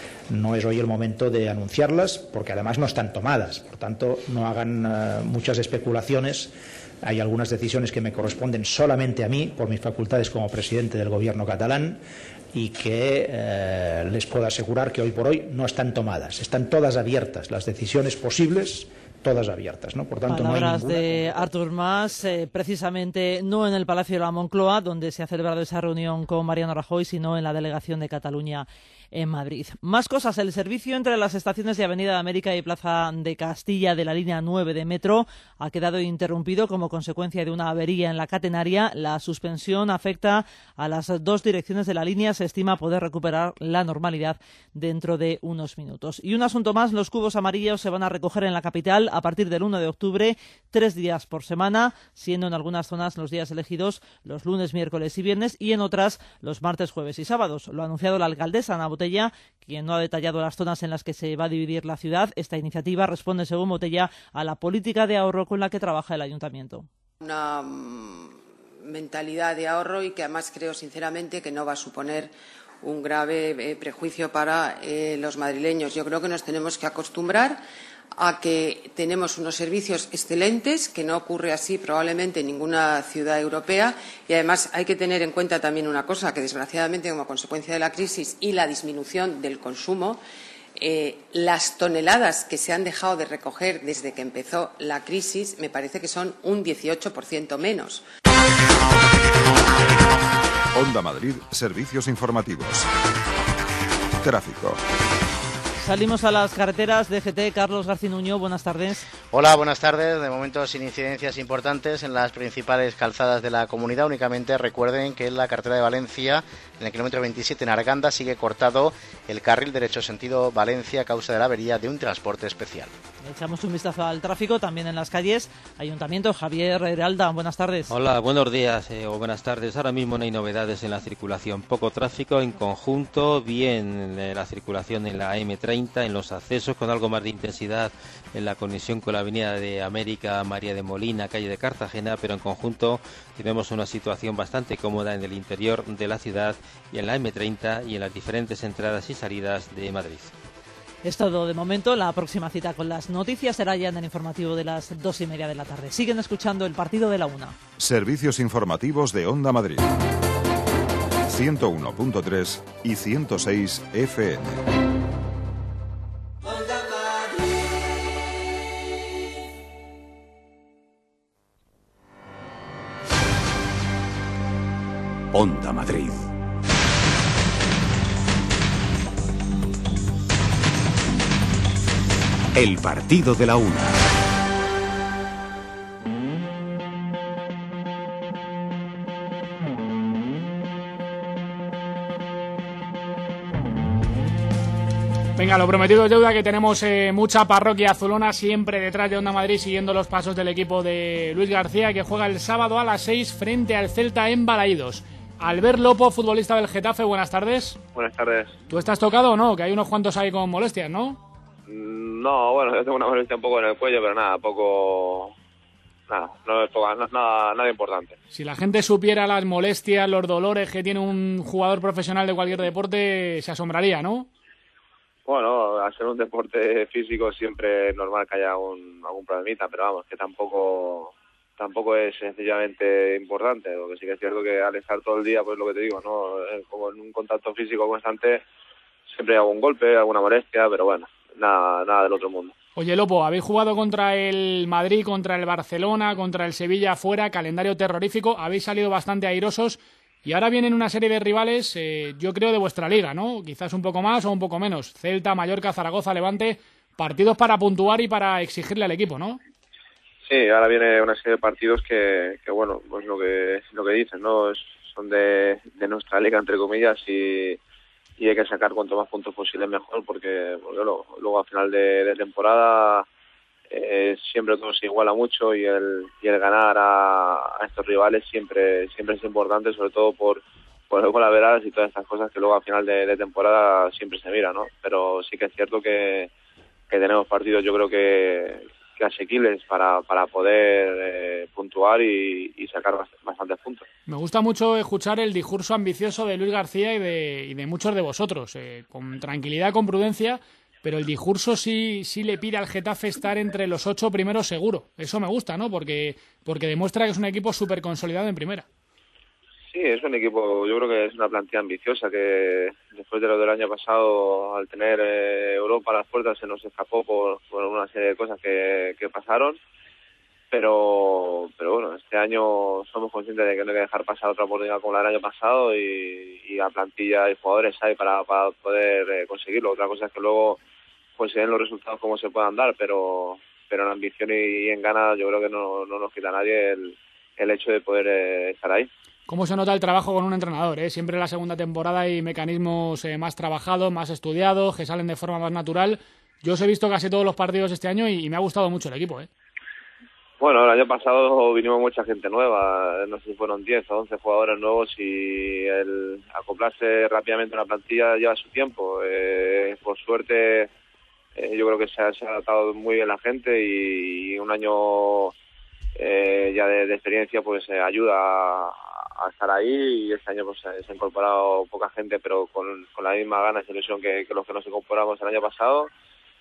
No es hoy el momento de anunciarlas, porque además no están tomadas. Por tanto, no hagan uh, muchas especulaciones. Hay algunas decisiones que me corresponden solamente a mí, por mis facultades como presidente del Gobierno catalán, y que eh, les puedo asegurar que hoy por hoy no están tomadas. Están todas abiertas, las decisiones posibles, todas abiertas, ¿no? Por tanto, Palabras no hay ninguna... de Artur Mas, eh, precisamente no en el Palacio de la Moncloa, donde se ha celebrado esa reunión con Mariano Rajoy, sino en la delegación de Cataluña en Madrid. Más cosas. El servicio entre las estaciones de Avenida de América y Plaza de Castilla de la línea nueve de metro ha quedado interrumpido como consecuencia de una avería en la catenaria. La suspensión afecta a las dos direcciones de la línea. Se estima poder recuperar la normalidad dentro de unos minutos. Y un asunto más. Los cubos amarillos se van a recoger en la capital a partir del uno de octubre, tres días por semana, siendo en algunas zonas los días elegidos los lunes, miércoles y viernes, y en otras los martes, jueves y sábados. Lo ha anunciado la alcaldesa Ana Botella, quien no ha detallado las zonas en las que se va a dividir la ciudad. Esta iniciativa responde, según Botella, a la política de ahorro con la que trabaja el ayuntamiento. Una mentalidad de ahorro y que además creo sinceramente que no va a suponer un grave eh, prejuicio para eh, los madrileños. Yo creo que nos tenemos que acostumbrar a que tenemos unos servicios excelentes, que no ocurre así probablemente en ninguna ciudad europea, y además hay que tener en cuenta también una cosa, que desgraciadamente como consecuencia de la crisis y la disminución del consumo, eh, las toneladas que se han dejado de recoger desde que empezó la crisis me parece que son un dieciocho por ciento menos. Onda Madrid, servicios informativos. Tráfico. Salimos a las carreteras. D G T, Carlos Garcinuño, buenas tardes. Hola, buenas tardes. De momento sin incidencias importantes en las principales calzadas de la comunidad. Únicamente recuerden que en la carretera de Valencia, en el kilómetro veintisiete en Arganda, sigue cortado el carril derecho sentido Valencia a causa de la avería de un transporte especial. Echamos un vistazo al tráfico también en las calles. Ayuntamiento, Javier Heralda, buenas tardes. Hola, buenos días eh, o buenas tardes. Ahora mismo no hay novedades en la circulación. Poco tráfico en conjunto, bien eh, la circulación en la eme treinta, en los accesos, con algo más de intensidad en la conexión con la avenida de América, María de Molina, calle de Cartagena, pero en conjunto tenemos una situación bastante cómoda en el interior de la ciudad y en la eme treinta y en las diferentes entradas y salidas de Madrid. Es todo de momento. La próxima cita con las noticias será ya en el informativo de las dos y media de la tarde. Siguen escuchando el partido de la una. Servicios informativos de Onda Madrid. ciento uno punto tres y ciento seis efe eme. Onda Madrid. El partido de la una. Venga, lo prometido es deuda, que tenemos eh, mucha parroquia azulona siempre detrás de Onda Madrid, siguiendo los pasos del equipo de Luis García, que juega el sábado a las seis frente al Celta en Balaídos. Albert Lopo, futbolista del Getafe, buenas tardes. Buenas tardes. ¿Tú estás tocado o no? Que hay unos cuantos ahí con molestias, ¿no? No, bueno, yo tengo una molestia un poco en el cuello, pero nada, poco... Nada, no es poca, no, nada, nada importante. Si la gente supiera las molestias, los dolores que tiene un jugador profesional de cualquier deporte, se asombraría, ¿no? Bueno, al ser un deporte físico siempre es normal que haya un, algún problemita, pero vamos, que tampoco tampoco es sencillamente importante. Lo que sí que es cierto que al estar todo el día, pues lo que te digo, ¿no? Como en un contacto físico constante, siempre hay algún golpe, alguna molestia, pero bueno, nada, nada del otro mundo. Oye, Lopo, habéis jugado contra el Madrid, contra el Barcelona, contra el Sevilla afuera, calendario terrorífico, habéis salido bastante airosos y ahora vienen una serie de rivales, eh, yo creo, de vuestra liga, ¿no? Quizás un poco más o un poco menos. Celta, Mallorca, Zaragoza, Levante, partidos para puntuar y para exigirle al equipo, ¿no? Sí, ahora viene una serie de partidos que, que bueno, pues lo que lo que dicen, ¿no? Es, son de, de nuestra liga, entre comillas, y... y hay que sacar cuanto más puntos posible mejor, porque, porque luego, luego a final de, de temporada eh, siempre todo se iguala mucho y el y el ganar a, a estos rivales siempre siempre es importante, sobre todo por por el golaveras y todas estas cosas que luego a final de, de temporada siempre se mira, ¿no? Pero sí que es cierto que, que tenemos partidos, yo creo que, que asequibles para, para poder eh, puntuar y, y sacar bastantes puntos. Me gusta mucho escuchar el discurso ambicioso de Luis García y de, y de muchos de vosotros, eh, con tranquilidad, con prudencia, pero el discurso sí, sí le pide al Getafe estar entre los ocho primeros seguro. Eso me gusta, ¿no? Porque, porque demuestra que es un equipo súper consolidado en primera. Sí, es un equipo, yo creo que es una plantilla ambiciosa que después de lo del año pasado, al tener eh, Europa a las puertas, se nos escapó por, por una serie de cosas que, que pasaron. Pero pero bueno, este año somos conscientes de que no hay que dejar pasar otra oportunidad como la del año pasado y, y la plantilla y jugadores hay para, para poder eh, conseguirlo. Otra cosa es que luego pues se den los resultados como se puedan dar, pero pero en ambición y, y en ganas yo creo que no, no nos quita a nadie el, el hecho de poder eh, estar ahí. ¿Cómo se nota el trabajo con un entrenador? ¿eh? Siempre en la segunda temporada hay mecanismos eh, más trabajados, más estudiados, que salen de forma más natural. Yo os he visto casi todos los partidos este año y, y me ha gustado mucho el equipo, ¿eh? Bueno, el año pasado vinimos mucha gente nueva, no sé si fueron diez o once jugadores nuevos y el acoplarse rápidamente a una plantilla lleva su tiempo. Eh, por suerte, eh, yo creo que se ha, se ha adaptado muy bien la gente y, y un año eh, ya de, de experiencia pues eh, ayuda a, a estar ahí y este año pues se ha incorporado poca gente pero con, con la misma ganas y ilusión que, que los que nos incorporamos el año pasado.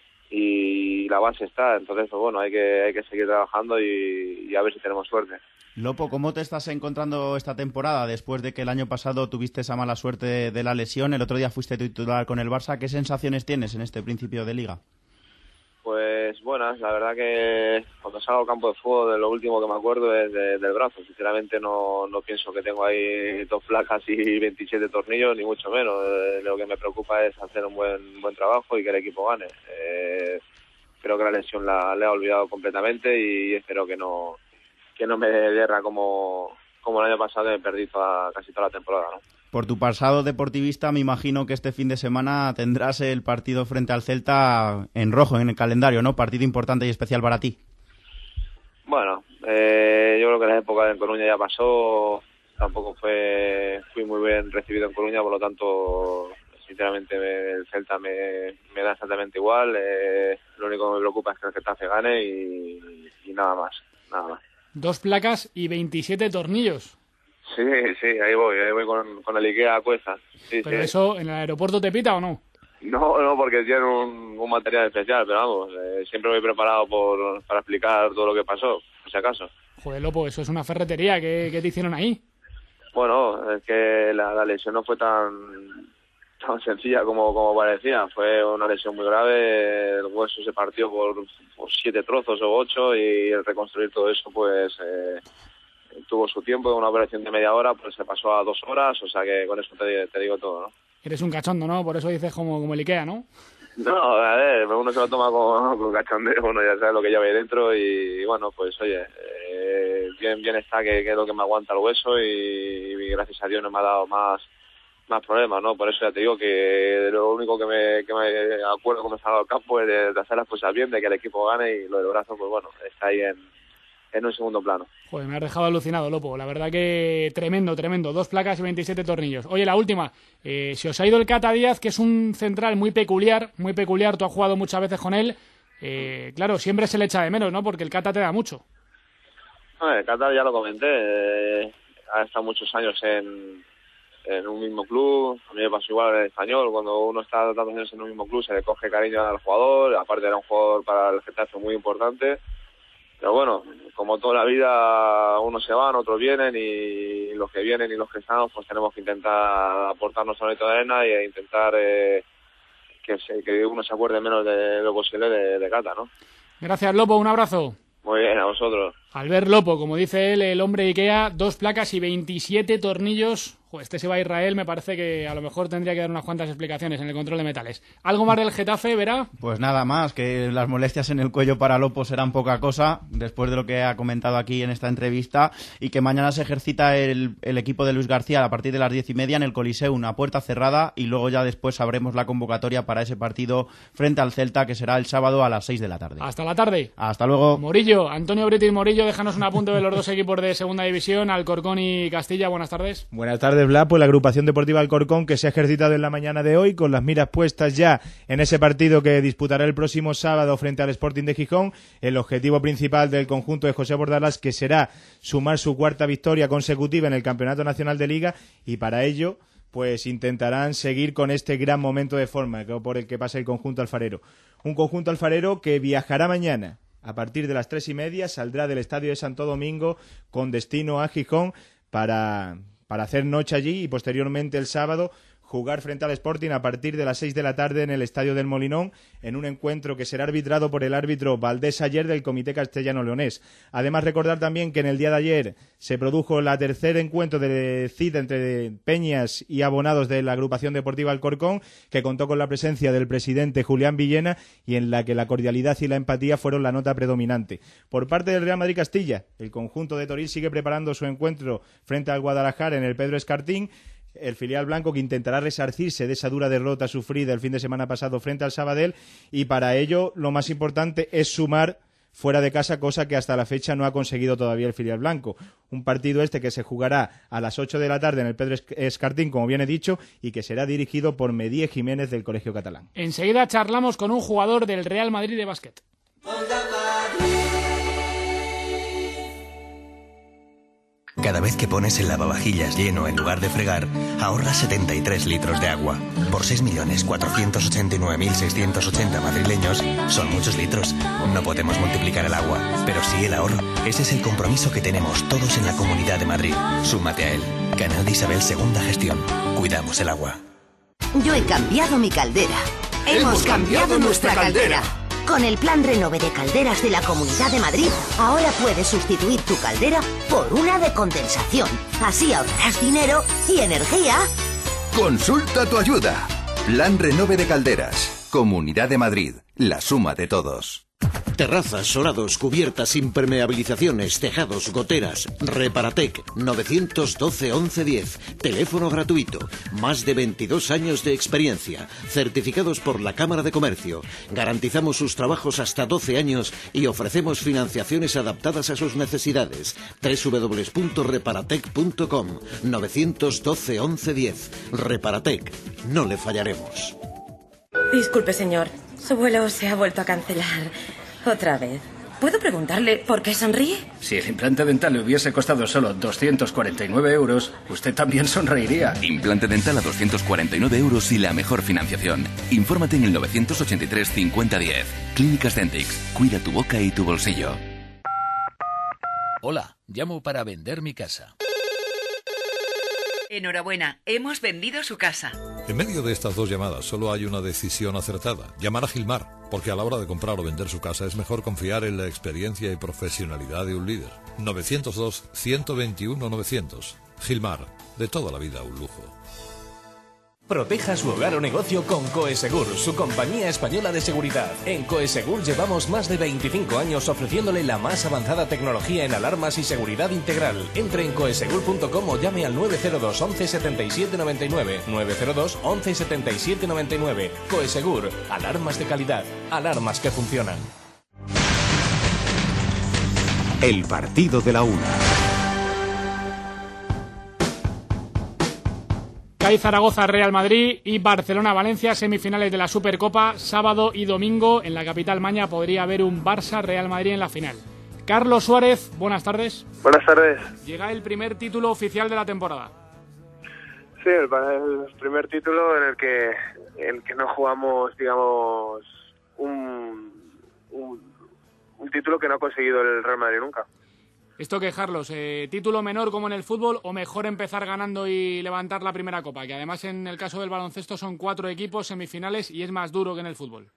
Y la base está, entonces pues bueno, hay que hay que seguir trabajando y, y a ver si tenemos suerte. Lopo, ¿cómo te estás encontrando esta temporada después de que el año pasado tuviste esa mala suerte de la lesión? El otro día fuiste titular con el Barça. ¿Qué sensaciones tienes en este principio de liga? Pues buenas, la verdad que cuando salgo al campo de fútbol, de lo último que me acuerdo es de, del brazo. Sinceramente no, no pienso que tengo ahí dos placas y veintisiete tornillos, ni mucho menos. Eh, lo que me preocupa es hacer un buen buen trabajo y que el equipo gane. Eh, creo que la lesión la, la he olvidado completamente y espero que no que no me derra como, como el año pasado, que me perdí toda, casi toda la temporada, ¿no? Por tu pasado deportivista, me imagino que este fin de semana tendrás el partido frente al Celta en rojo en el calendario, ¿no? Partido importante y especial para ti. Bueno, eh, yo creo que la época en Coruña ya pasó, tampoco fue fui muy bien recibido en Coruña, por lo tanto, sinceramente el Celta me, me da exactamente igual. Eh, lo único que me preocupa es que el Getafe gane y, y nada más, nada más. Dos placas y veintisiete tornillos. Sí, sí, ahí voy, ahí voy con, con el Ikea a Cueza. Sí, ¿Pero sí. eso en el aeropuerto te pita o no? No, no, porque tiene un, un material especial, pero vamos, eh, siempre voy preparado por, para explicar todo lo que pasó, por si acaso. Joder, Lopo, eso es una ferretería. ¿Qué, qué te hicieron ahí? Bueno, es que la, la lesión no fue tan tan sencilla como, como parecía. Fue una lesión muy grave, el hueso se partió por, por siete trozos o ocho y el reconstruir todo eso, pues... Eh, tuvo su tiempo, una operación de media hora, pues se pasó a dos horas, o sea que con eso te, te digo todo, ¿no? Eres un cachondo, ¿no? Por eso dices como, como el Ikea, ¿no? No, a ver, uno se lo toma con, con cachondeo, uno ya sabe lo que lleva ahí dentro y, bueno, pues oye, eh, bien bien está que, que es lo que me aguanta el hueso y, y gracias a Dios no me ha dado más más problemas, ¿no? Por eso ya te digo que lo único que me, que me acuerdo cuando salgo al campo es de, de hacer las cosas bien, de que el equipo gane y lo del brazo, pues bueno, está ahí en, en un segundo plano. Joder, me has dejado alucinado, Lopo. La verdad que tremendo, tremendo. Dos placas y veintisiete tornillos. Oye, la última. Eh, se os ha ido el Cata Díaz, que es un central muy peculiar, muy peculiar. Tú has jugado muchas veces con él. Eh, claro, siempre se le echa de menos, ¿no? Porque el Cata te da mucho. El Cata ya lo comenté. Eh, ha estado muchos años en, en un mismo club. A mí me pasó igual en el Español. Cuando uno está tantos años en un mismo club, se le coge cariño al jugador. Aparte era un jugador para el Getafe muy importante. Pero bueno, como toda la vida, unos se van, otros vienen y los que vienen y los que estamos, pues tenemos que intentar aportar nuestro granito de arena e intentar eh, que, se, que uno se acuerde menos de lo posible de, de Cata, ¿no? Gracias, Lopo, un abrazo. Muy bien, a vosotros. Albert Lopo, como dice él, el hombre de Ikea, dos placas y veintisiete tornillos. Joder, este se va a Israel, me parece que a lo mejor tendría que dar unas cuantas explicaciones en el control de metales. ¿Algo más del Getafe, Verá? Pues nada más, que las molestias en el cuello para Lopo serán poca cosa, después de lo que ha comentado aquí en esta entrevista, y que mañana se ejercita el, el equipo de Luis García a partir de las diez y media en el Coliseum, a puerta cerrada, y luego ya después sabremos la convocatoria para ese partido frente al Celta, que será el sábado a las seis de la tarde. Hasta la tarde. Hasta luego. Morillo, Antonio Britis Morillo, déjanos un apunte de los dos equipos de Segunda División, Alcorcón y Castilla. Buenas tardes. Buenas tardes, Blas. Pues la agrupación deportiva Alcorcón, que se ha ejercitado en la mañana de hoy con las miras puestas ya en ese partido que disputará el próximo sábado frente al Sporting de Gijón. El objetivo principal del conjunto de José Bordalas, que será sumar su cuarta victoria consecutiva en el Campeonato Nacional de Liga, y para ello pues intentarán seguir con este gran momento de forma por el que pasa el conjunto alfarero. Un conjunto alfarero que viajará mañana a partir de las tres y media, saldrá del Estadio de Santo Domingo con destino a Gijón para... para hacer noche allí y posteriormente el sábado jugar frente al Sporting a partir de las seis de la tarde en el Estadio del Molinón, en un encuentro que será arbitrado por el árbitro Valdés Ayer del Comité Castellano-Leonés. Además, recordar también que en el día de ayer se produjo la tercer encuentro de cita entre Peñas y abonados de la agrupación deportiva Alcorcón, que contó con la presencia del presidente Julián Villena y en la que la cordialidad y la empatía fueron la nota predominante. Por parte del Real Madrid Castilla, el conjunto de Toril sigue preparando su encuentro frente al Guadalajara en el Pedro Escartín. El filial blanco, que intentará resarcirse de esa dura derrota sufrida el fin de semana pasado frente al Sabadell, y para ello lo más importante es sumar fuera de casa, cosa que hasta la fecha no ha conseguido todavía el filial blanco. Un partido este que se jugará a las ocho de la tarde en el Pedro Escartín, como bien he dicho, y que será dirigido por Medí Jiménez del Colegio Catalán. Enseguida charlamos con un jugador del Real Madrid de básquet. Cada vez que pones el lavavajillas lleno en lugar de fregar, ahorras setenta y tres litros de agua. Por seis millones cuatrocientos ochenta y nueve mil seiscientos ochenta madrileños, son muchos litros. No podemos multiplicar el agua, pero sí el ahorro. Ese es el compromiso que tenemos todos en la Comunidad de Madrid. Súmate a él. Canal de Isabel Segunda Gestión. Cuidamos el agua. Yo he cambiado mi caldera. Hemos cambiado nuestra caldera. Con el plan Renove de calderas de la Comunidad de Madrid, ahora puedes sustituir tu caldera por una de condensación. Así ahorrarás dinero y energía. Consulta tu ayuda. Plan Renove de calderas. Comunidad de Madrid. La suma de todos. Terrazas, solados, cubiertas, impermeabilizaciones, tejados, goteras. Reparatec, nueve uno dos, once diez. Teléfono gratuito. Más de veintidós años de experiencia. Certificados por la Cámara de Comercio. Garantizamos sus trabajos hasta doce años y ofrecemos financiaciones adaptadas a sus necesidades. doble u doble u doble u punto reparatec punto com. nueve uno dos, once diez. Reparatec. No le fallaremos. Disculpe, señor. Su vuelo se ha vuelto a cancelar. Otra vez. ¿Puedo preguntarle por qué sonríe? Si el implante dental le hubiese costado solo doscientos cuarenta y nueve euros, usted también sonreiría. Implante dental a doscientos cuarenta y nueve euros y la mejor financiación. Infórmate en el nueve ochenta y tres cincuenta diez. Clínicas Dentix. Cuida tu boca y tu bolsillo. Hola, llamo para vender mi casa. Enhorabuena, hemos vendido su casa. En medio de estas dos llamadas solo hay una decisión acertada: llamar a Gilmar, porque a la hora de comprar o vender su casa es mejor confiar en la experiencia y profesionalidad de un líder. nueve cero dos, uno dos uno, novecientos. Gilmar, de toda la vida un lujo. Proteja su hogar o negocio con Coesegur, su compañía española de seguridad. En Coesegur llevamos más de veinticinco años ofreciéndole la más avanzada tecnología en alarmas y seguridad integral. Entre en coesegur punto com o llame al nueve cero dos, once, setenta y siete noventa y nueve. nueve cero dos, once, setenta y siete noventa y nueve. Coesegur, alarmas de calidad, alarmas que funcionan. El partido de la una. Cádiz Zaragoza, Real Madrid y Barcelona Valencia, semifinales de la Supercopa, sábado y domingo en la capital maña podría haber un Barça Real Madrid en la final. Carlos Suárez, buenas tardes. Buenas tardes. Llega el primer título oficial de la temporada. Sí, el, el primer título en el que en el que no jugamos, digamos, un, un un título que no ha conseguido el Real Madrid nunca. Esto que, Carlos, eh, título menor como en el fútbol o mejor empezar ganando y levantar la primera copa, que además en el caso del baloncesto son cuatro equipos semifinales y es más duro que en el fútbol.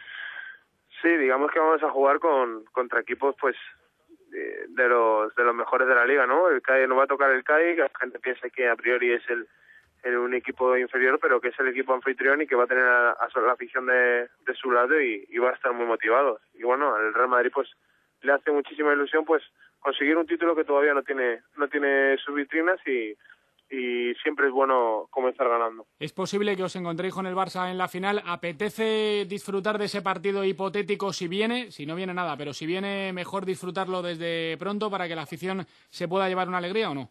Sí, digamos que vamos a jugar con contra equipos pues de, de los de los mejores de la liga, ¿no? El C A I nos va a tocar el C A I, que la gente piensa que a priori es el, el un equipo inferior, pero que es el equipo anfitrión y que va a tener a, a la afición de, de su lado y, y va a estar muy motivado. Y bueno, al Real Madrid pues le hace muchísima ilusión pues conseguir un título que todavía no tiene no tiene sus vitrinas y, y siempre es bueno comenzar ganando. ¿Es posible que os encontréis con el Barça en la final? ¿Apetece disfrutar de ese partido hipotético si viene? Si no viene nada, pero si viene, mejor disfrutarlo desde pronto para que la afición se pueda llevar una alegría, ¿o no?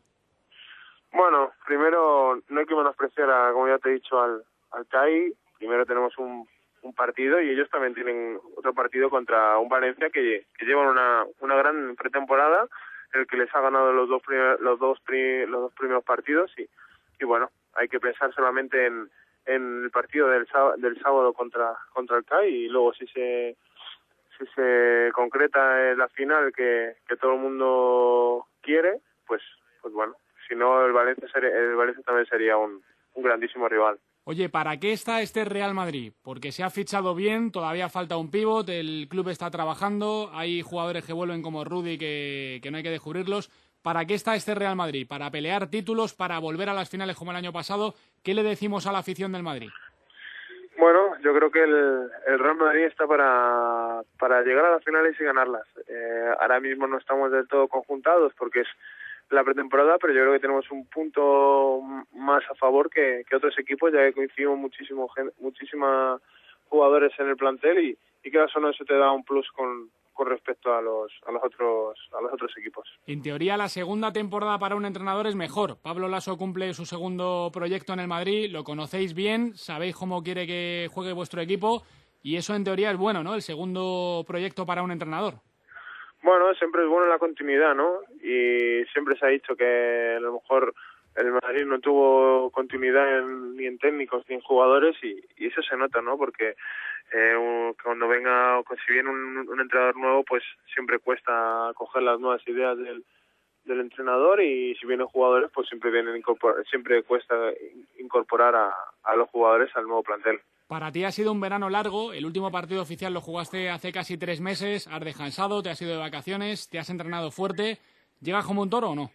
Bueno, primero no hay que menospreciar, a, como ya te he dicho, al, al C A I. Primero tenemos un un partido y ellos también tienen otro partido contra un Valencia que, que llevan una una gran pretemporada, el que les ha ganado los dos primer, los dos pri, los dos primeros partidos y y bueno, hay que pensar solamente en en el partido del sábado, del sábado contra contra el C A I y luego si se si se concreta en la final que que todo el mundo quiere, pues pues bueno, si no el Valencia sería, el Valencia también sería un un grandísimo rival. Oye, ¿para qué está este Real Madrid? Porque se ha fichado bien, todavía falta un pívot, el club está trabajando, hay jugadores que vuelven como Rudy que, que no hay que descubrirlos. ¿Para qué está este Real Madrid? ¿Para pelear títulos, para volver a las finales como el año pasado? ¿Qué le decimos a la afición del Madrid? Bueno, yo creo que el, el Real Madrid está para, para llegar a las finales y ganarlas. Eh, ahora mismo no estamos del todo conjuntados porque es la pretemporada, pero yo creo que tenemos un punto más a favor que, que otros equipos, ya que coincidimos muchísimo, muchísimos jugadores en el plantel y, y que eso no eso te da un plus con, con respecto a los a los otros a los otros equipos. En teoría la segunda temporada para un entrenador es mejor. Pablo Laso cumple su segundo proyecto en el Madrid, lo conocéis bien, sabéis cómo quiere que juegue vuestro equipo y eso en teoría es bueno, ¿no? El segundo proyecto para un entrenador. Bueno, siempre es bueno la continuidad, ¿no? Y siempre se ha dicho que a lo mejor el Madrid no tuvo continuidad en, ni en técnicos ni en jugadores y, y eso se nota, ¿no? Porque eh, un, cuando venga, si viene un, un entrenador nuevo, pues siempre cuesta coger las nuevas ideas del, del entrenador y si vienen jugadores, pues siempre vienen incorporar, siempre cuesta incorporar a, a los jugadores al nuevo plantel. Para ti ha sido un verano largo, el último partido oficial lo jugaste hace casi tres meses, has descansado, te has ido de vacaciones, te has entrenado fuerte. ¿Llegas como un toro o no?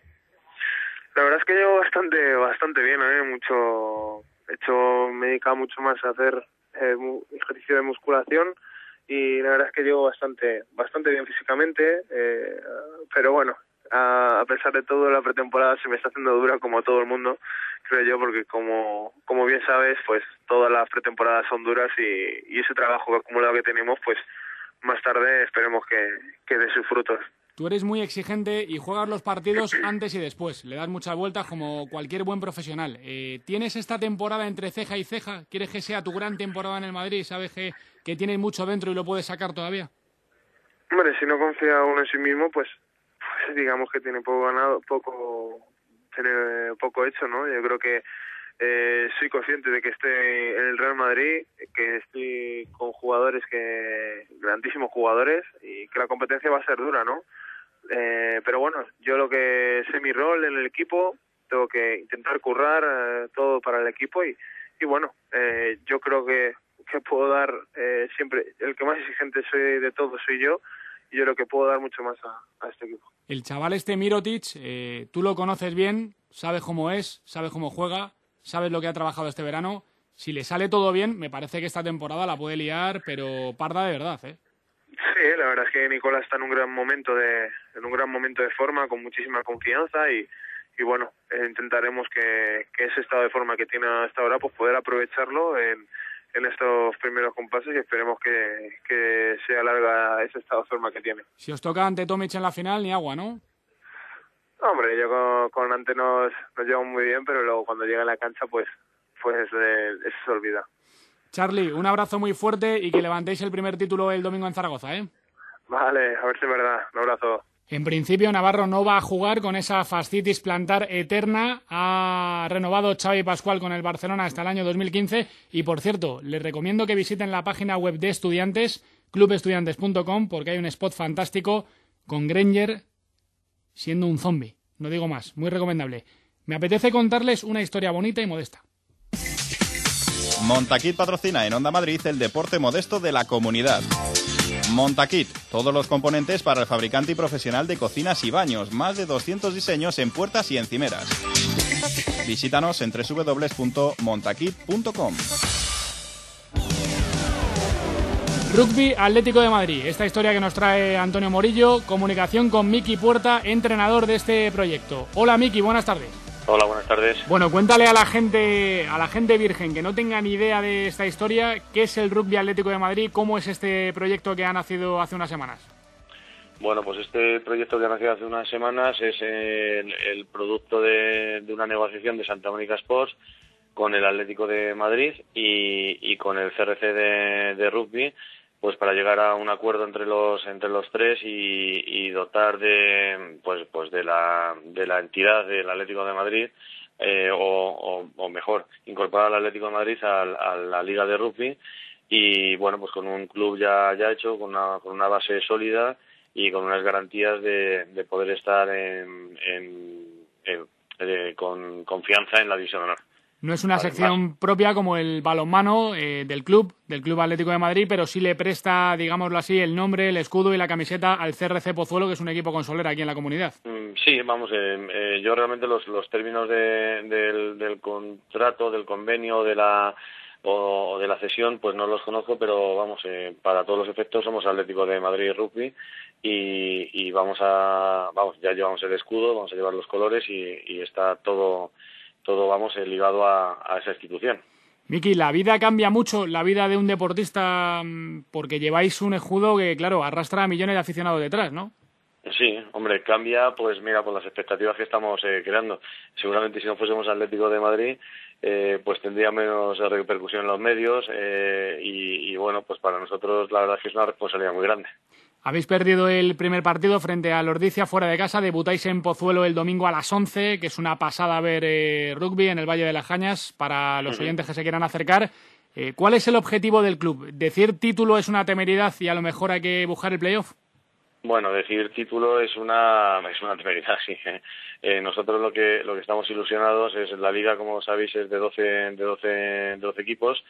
La verdad es que llevo bastante bastante bien, ¿eh? Mucho, he hecho, me he dedicado mucho más a hacer eh, ejercicio de musculación y la verdad es que llevo bastante bastante bien físicamente, eh, pero bueno, a, a pesar de todo la pretemporada se me está haciendo dura como todo el mundo, creo yo, porque como como bien sabes, pues todas las pretemporadas son duras y, y ese trabajo acumulado que tenemos, pues más tarde esperemos que, que dé sus frutos. Tú eres muy exigente y juegas los partidos antes y después. Le das muchas vueltas como cualquier buen profesional. Eh, ¿Tienes esta temporada entre ceja y ceja? ¿Quieres que sea tu gran temporada en el Madrid? ¿Sabes que, que tienes mucho dentro y lo puedes sacar todavía? Hombre, si no confía uno en sí mismo, pues, pues digamos que tiene poco ganado, poco, tiene poco hecho, ¿no? Yo creo que eh, soy consciente de que estoy en el Real Madrid, que estoy con jugadores que, grandísimos jugadores, y que la competencia va a ser dura, ¿no? Eh, pero bueno, yo lo que sé mi rol en el equipo, tengo que intentar currar eh, todo para el equipo y, y bueno, eh, yo creo que, que puedo dar eh, siempre, el que más exigente soy de todos soy yo, y yo creo que puedo dar mucho más a, a este equipo. El chaval este Mirotic, eh, tú lo conoces bien, sabes cómo es, sabes cómo juega, sabes lo que ha trabajado este verano. Si le sale todo bien, me parece que esta temporada la puede liar, pero parda de verdad, ¿eh? Sí, la verdad es que Nicolás está en un gran momento de, en un gran momento de forma, con muchísima confianza y, y bueno, eh, intentaremos que, que ese estado de forma que tiene hasta ahora, pues poder aprovecharlo en, en estos primeros compases y esperemos que, que sea larga ese estado de forma que tiene. Si os toca ante Tomic en la final, ni agua, ¿no? Hombre, yo con, con Ante nos, nos llevamos muy bien, pero luego cuando llega a la cancha, pues, pues eh, eso se olvida. Charlie, un abrazo muy fuerte y que levantéis el primer título el domingo en Zaragoza, ¿eh? Vale, a ver si es verdad. Un abrazo. En principio, Navarro no va a jugar con esa fascitis plantar eterna. Ha renovado Xavi Pascual con el Barcelona hasta el año dos mil quince. Y, por cierto, les recomiendo que visiten la página web de Estudiantes, club estudiantes punto com, porque hay un spot fantástico con Granger siendo un zombie. No digo más, muy recomendable. Me apetece contarles una historia bonita y modesta. Montaquit patrocina en Onda Madrid el deporte modesto de la comunidad. Montaquit, todos los componentes para el fabricante y profesional de cocinas y baños, más de doscientos diseños en puertas y encimeras. Visítanos en doble u doble u doble u punto montaquit punto com. Rugby Atlético de Madrid, esta historia que nos trae Antonio Morillo, comunicación con Miki Puerta, entrenador de este proyecto. Hola Miki, buenas tardes. Hola, buenas tardes. Bueno, cuéntale a la gente a la gente virgen que no tenga ni idea de esta historia, qué es el Rugby Atlético de Madrid, cómo es este proyecto que ha nacido hace unas semanas. Bueno, pues este proyecto que ha nacido hace unas semanas es el, el producto de, de una negociación de Santa Mónica Sports con el Atlético de Madrid y, y con el C R C de, de Rugby, pues para llegar a un acuerdo entre los entre los tres y, y dotar de pues pues de la de la entidad del Atlético de Madrid eh, o, o, o mejor incorporar al Atlético de Madrid a, a la Liga de Rugby y bueno, pues con un club ya ya hecho, con una con una base sólida y con unas garantías de, de poder estar en, en, en, en con confianza en la División de Honor. No es una sección propia como el balonmano eh, del club, del Club Atlético de Madrid, pero sí le presta, digámoslo así, el nombre, el escudo y la camiseta al C R C Pozuelo, que es un equipo consolera aquí en la comunidad. Sí, vamos, eh, eh, yo realmente los, los términos de, del, del contrato, del convenio, de la o, o de la cesión, pues no los conozco, pero vamos, eh, para todos los efectos somos Atlético de Madrid Rugby y, y vamos a, vamos, ya llevamos el escudo, vamos a llevar los colores y, y está todo... todo vamos eh, ligado a, a esa institución. Miki, la vida cambia mucho, la vida de un deportista, porque lleváis un escudo que, claro, arrastra a millones de aficionados detrás, ¿no? Sí, hombre, cambia, pues mira, por las expectativas que estamos eh, creando. Seguramente si no fuésemos Atlético de Madrid, eh, pues tendría menos repercusión en los medios eh, y, y bueno, pues para nosotros la verdad es que es una responsabilidad muy grande. Habéis perdido el primer partido frente a Lordicia fuera de casa, debutáis en Pozuelo el domingo a las once, que es una pasada ver eh, rugby en el Valle de las Jañas para los uh-huh. oyentes que se quieran acercar. Eh, ¿Cuál es el objetivo del club? ¿Decir título es una temeridad y a lo mejor hay que buscar el playoff? Bueno, decir título es una es una temeridad, sí. Eh, nosotros lo que lo que estamos ilusionados es la liga, como sabéis, es de doce de doce, de doce equipos.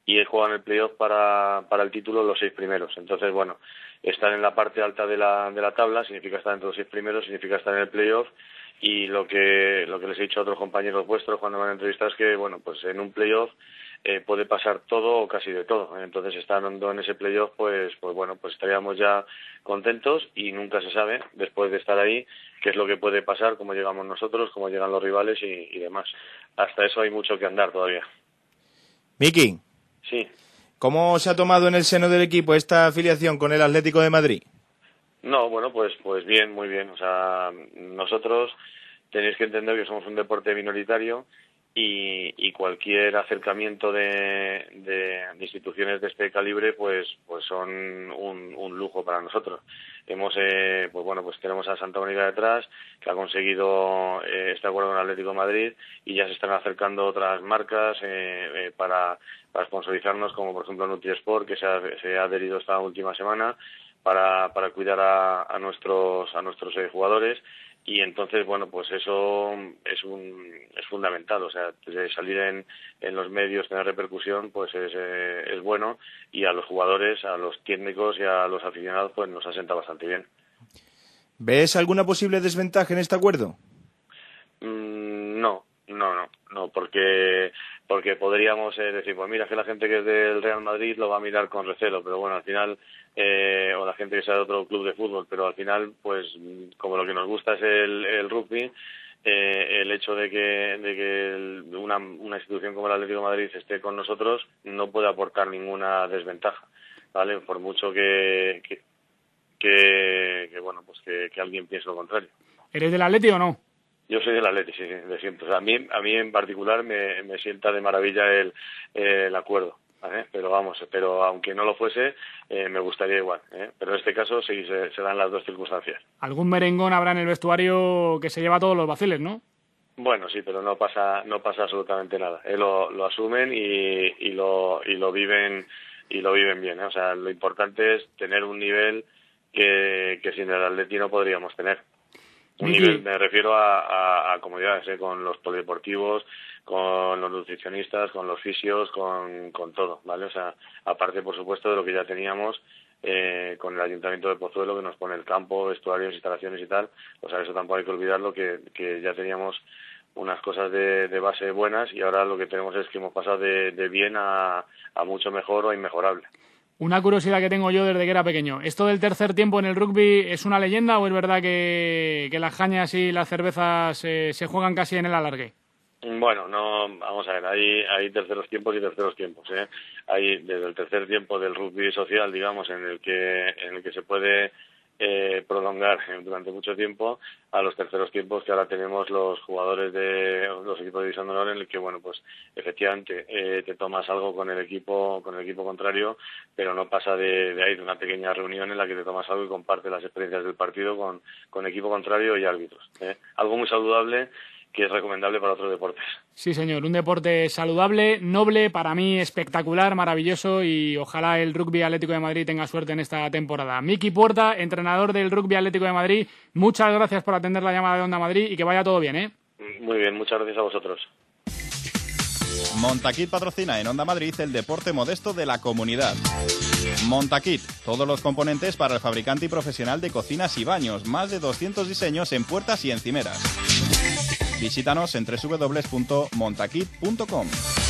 y juegan el playoff para, para el título los seis primeros. Entonces, bueno, estar en la parte alta de la, de la tabla significa estar entre los seis primeros, significa estar en el playoff, y lo que lo que les he dicho a otros compañeros vuestros cuando me han entrevistado es que, bueno, pues en un playoff eh, puede pasar todo o casi de todo. Entonces, estando en ese playoff, pues pues bueno, pues estaríamos ya contentos, y nunca se sabe, después de estar ahí, qué es lo que puede pasar, cómo llegamos nosotros, cómo llegan los rivales y, y demás. Hasta eso hay mucho que andar todavía. Miki. Sí. ¿Cómo se ha tomado en el seno del equipo esta afiliación con el Atlético de Madrid? No, bueno, pues pues bien, muy bien. O sea, nosotros tenéis que entender que somos un deporte minoritario, y, y cualquier acercamiento de, de, de instituciones de este calibre, pues pues son un, un lujo para nosotros. Hemos, eh, pues bueno, pues tenemos a Santa Mónica detrás, que ha conseguido eh, este acuerdo con el Atlético de Madrid, y ya se están acercando otras marcas eh, eh, para, para sponsorizarnos, como por ejemplo Nutrisport, que se ha, se ha adherido esta última semana, para, para cuidar a, a nuestros, a nuestros eh, jugadores. Y entonces, bueno, pues eso es un es fundamental, o sea, salir en, en los medios, tener repercusión, pues es, eh, es bueno, y a los jugadores, a los técnicos y a los aficionados, pues nos asenta bastante bien. ¿Ves alguna posible desventaja en este acuerdo? Mm, no, no, no, no, porque porque podríamos eh, decir, pues mira, que la gente que es del Real Madrid lo va a mirar con recelo, pero bueno, al final, eh, o la gente que sea de otro club de fútbol, pero al final, pues como lo que nos gusta es el, el rugby, eh, el hecho de que, de que el, una, una institución como el Atlético de Madrid esté con nosotros no puede aportar ninguna desventaja, ¿vale? Por mucho que, que, que, que bueno, pues que, que alguien piense lo contrario. ¿Eres del Atlético o no? Yo soy del Atleti, sí, sí, de siempre. O sea, a mí, a mí en particular me, me sienta de maravilla el, eh, el acuerdo, ¿vale? Pero vamos, pero aunque no lo fuese, eh, me gustaría igual, ¿eh? Pero en este caso sí se, se dan las dos circunstancias. Algún merengón habrá en el vestuario que se lleva todos los vaciles, ¿no? Bueno, sí, pero no pasa, no pasa absolutamente nada. Eh, lo, lo asumen y, y lo, y lo viven, y lo viven bien, ¿eh? O sea, lo importante es tener un nivel que, que sin el Atleti no podríamos tener. Un Miki. nivel, me refiero a, a, a comodidades, ¿eh? Con los polideportivos, con los nutricionistas, con los fisios, con, con todo, ¿vale? O sea, aparte, por supuesto, de lo que ya teníamos eh, con el Ayuntamiento de Pozuelo, que nos pone el campo, vestuarios, instalaciones y tal. O sea, eso tampoco hay que olvidarlo, que, que ya teníamos unas cosas de, de base buenas, y ahora lo que tenemos es que hemos pasado de, de bien a, a mucho mejor o a inmejorable. Una curiosidad que tengo yo desde que era pequeño. ¿Esto del tercer tiempo en el rugby es una leyenda o es verdad que, que las cañas y las cervezas eh, se juegan casi en el alargue? Bueno, no, vamos a ver, hay, hay terceros tiempos y terceros tiempos, ¿eh? Hay desde el tercer tiempo del rugby social, digamos, en el que, en el que se puede eh, prolongar durante mucho tiempo, a los terceros tiempos que ahora tenemos los jugadores de los equipos de división de honor, en el que, bueno, pues efectivamente eh, te tomas algo con el equipo con el equipo contrario, pero no pasa de, de ahí, de una pequeña reunión en la que te tomas algo y compartes las experiencias del partido con, con equipo contrario y árbitros, ¿eh? Algo muy saludable, que es recomendable para otros deportes. Sí, señor, un deporte saludable, noble, para mí espectacular, maravilloso, y ojalá el Rugby Atlético de Madrid tenga suerte en esta temporada. Miki Puerta, entrenador del Rugby Atlético de Madrid, muchas gracias por atender la llamada de Onda Madrid y que vaya todo bien, ¿eh? Muy bien, muchas gracias a vosotros. Montaquit patrocina en Onda Madrid el deporte modesto de la comunidad. Montaquit, todos los componentes para el fabricante y profesional de cocinas y baños, más de doscientos diseños en puertas y encimeras. Visítanos en doble u doble u doble u punto montaquit punto com.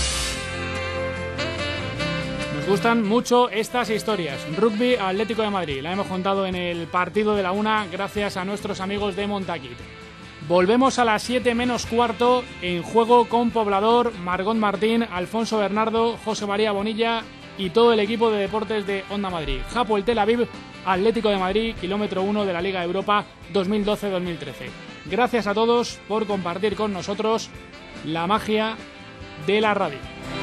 Nos gustan mucho estas historias. Rugby Atlético de Madrid, la hemos contado en el partido de la una gracias a nuestros amigos de Montaquit. Volvemos a las siete menos cuarto, en juego con Poblador, Margot Martín, Alfonso Bernardo, José María Bonilla y todo el equipo de deportes de Onda Madrid. Hapoel Tel Aviv, Atlético de Madrid, kilómetro uno de la Liga Europa dos mil doce dos mil trece. Gracias a todos por compartir con nosotros la magia de la radio.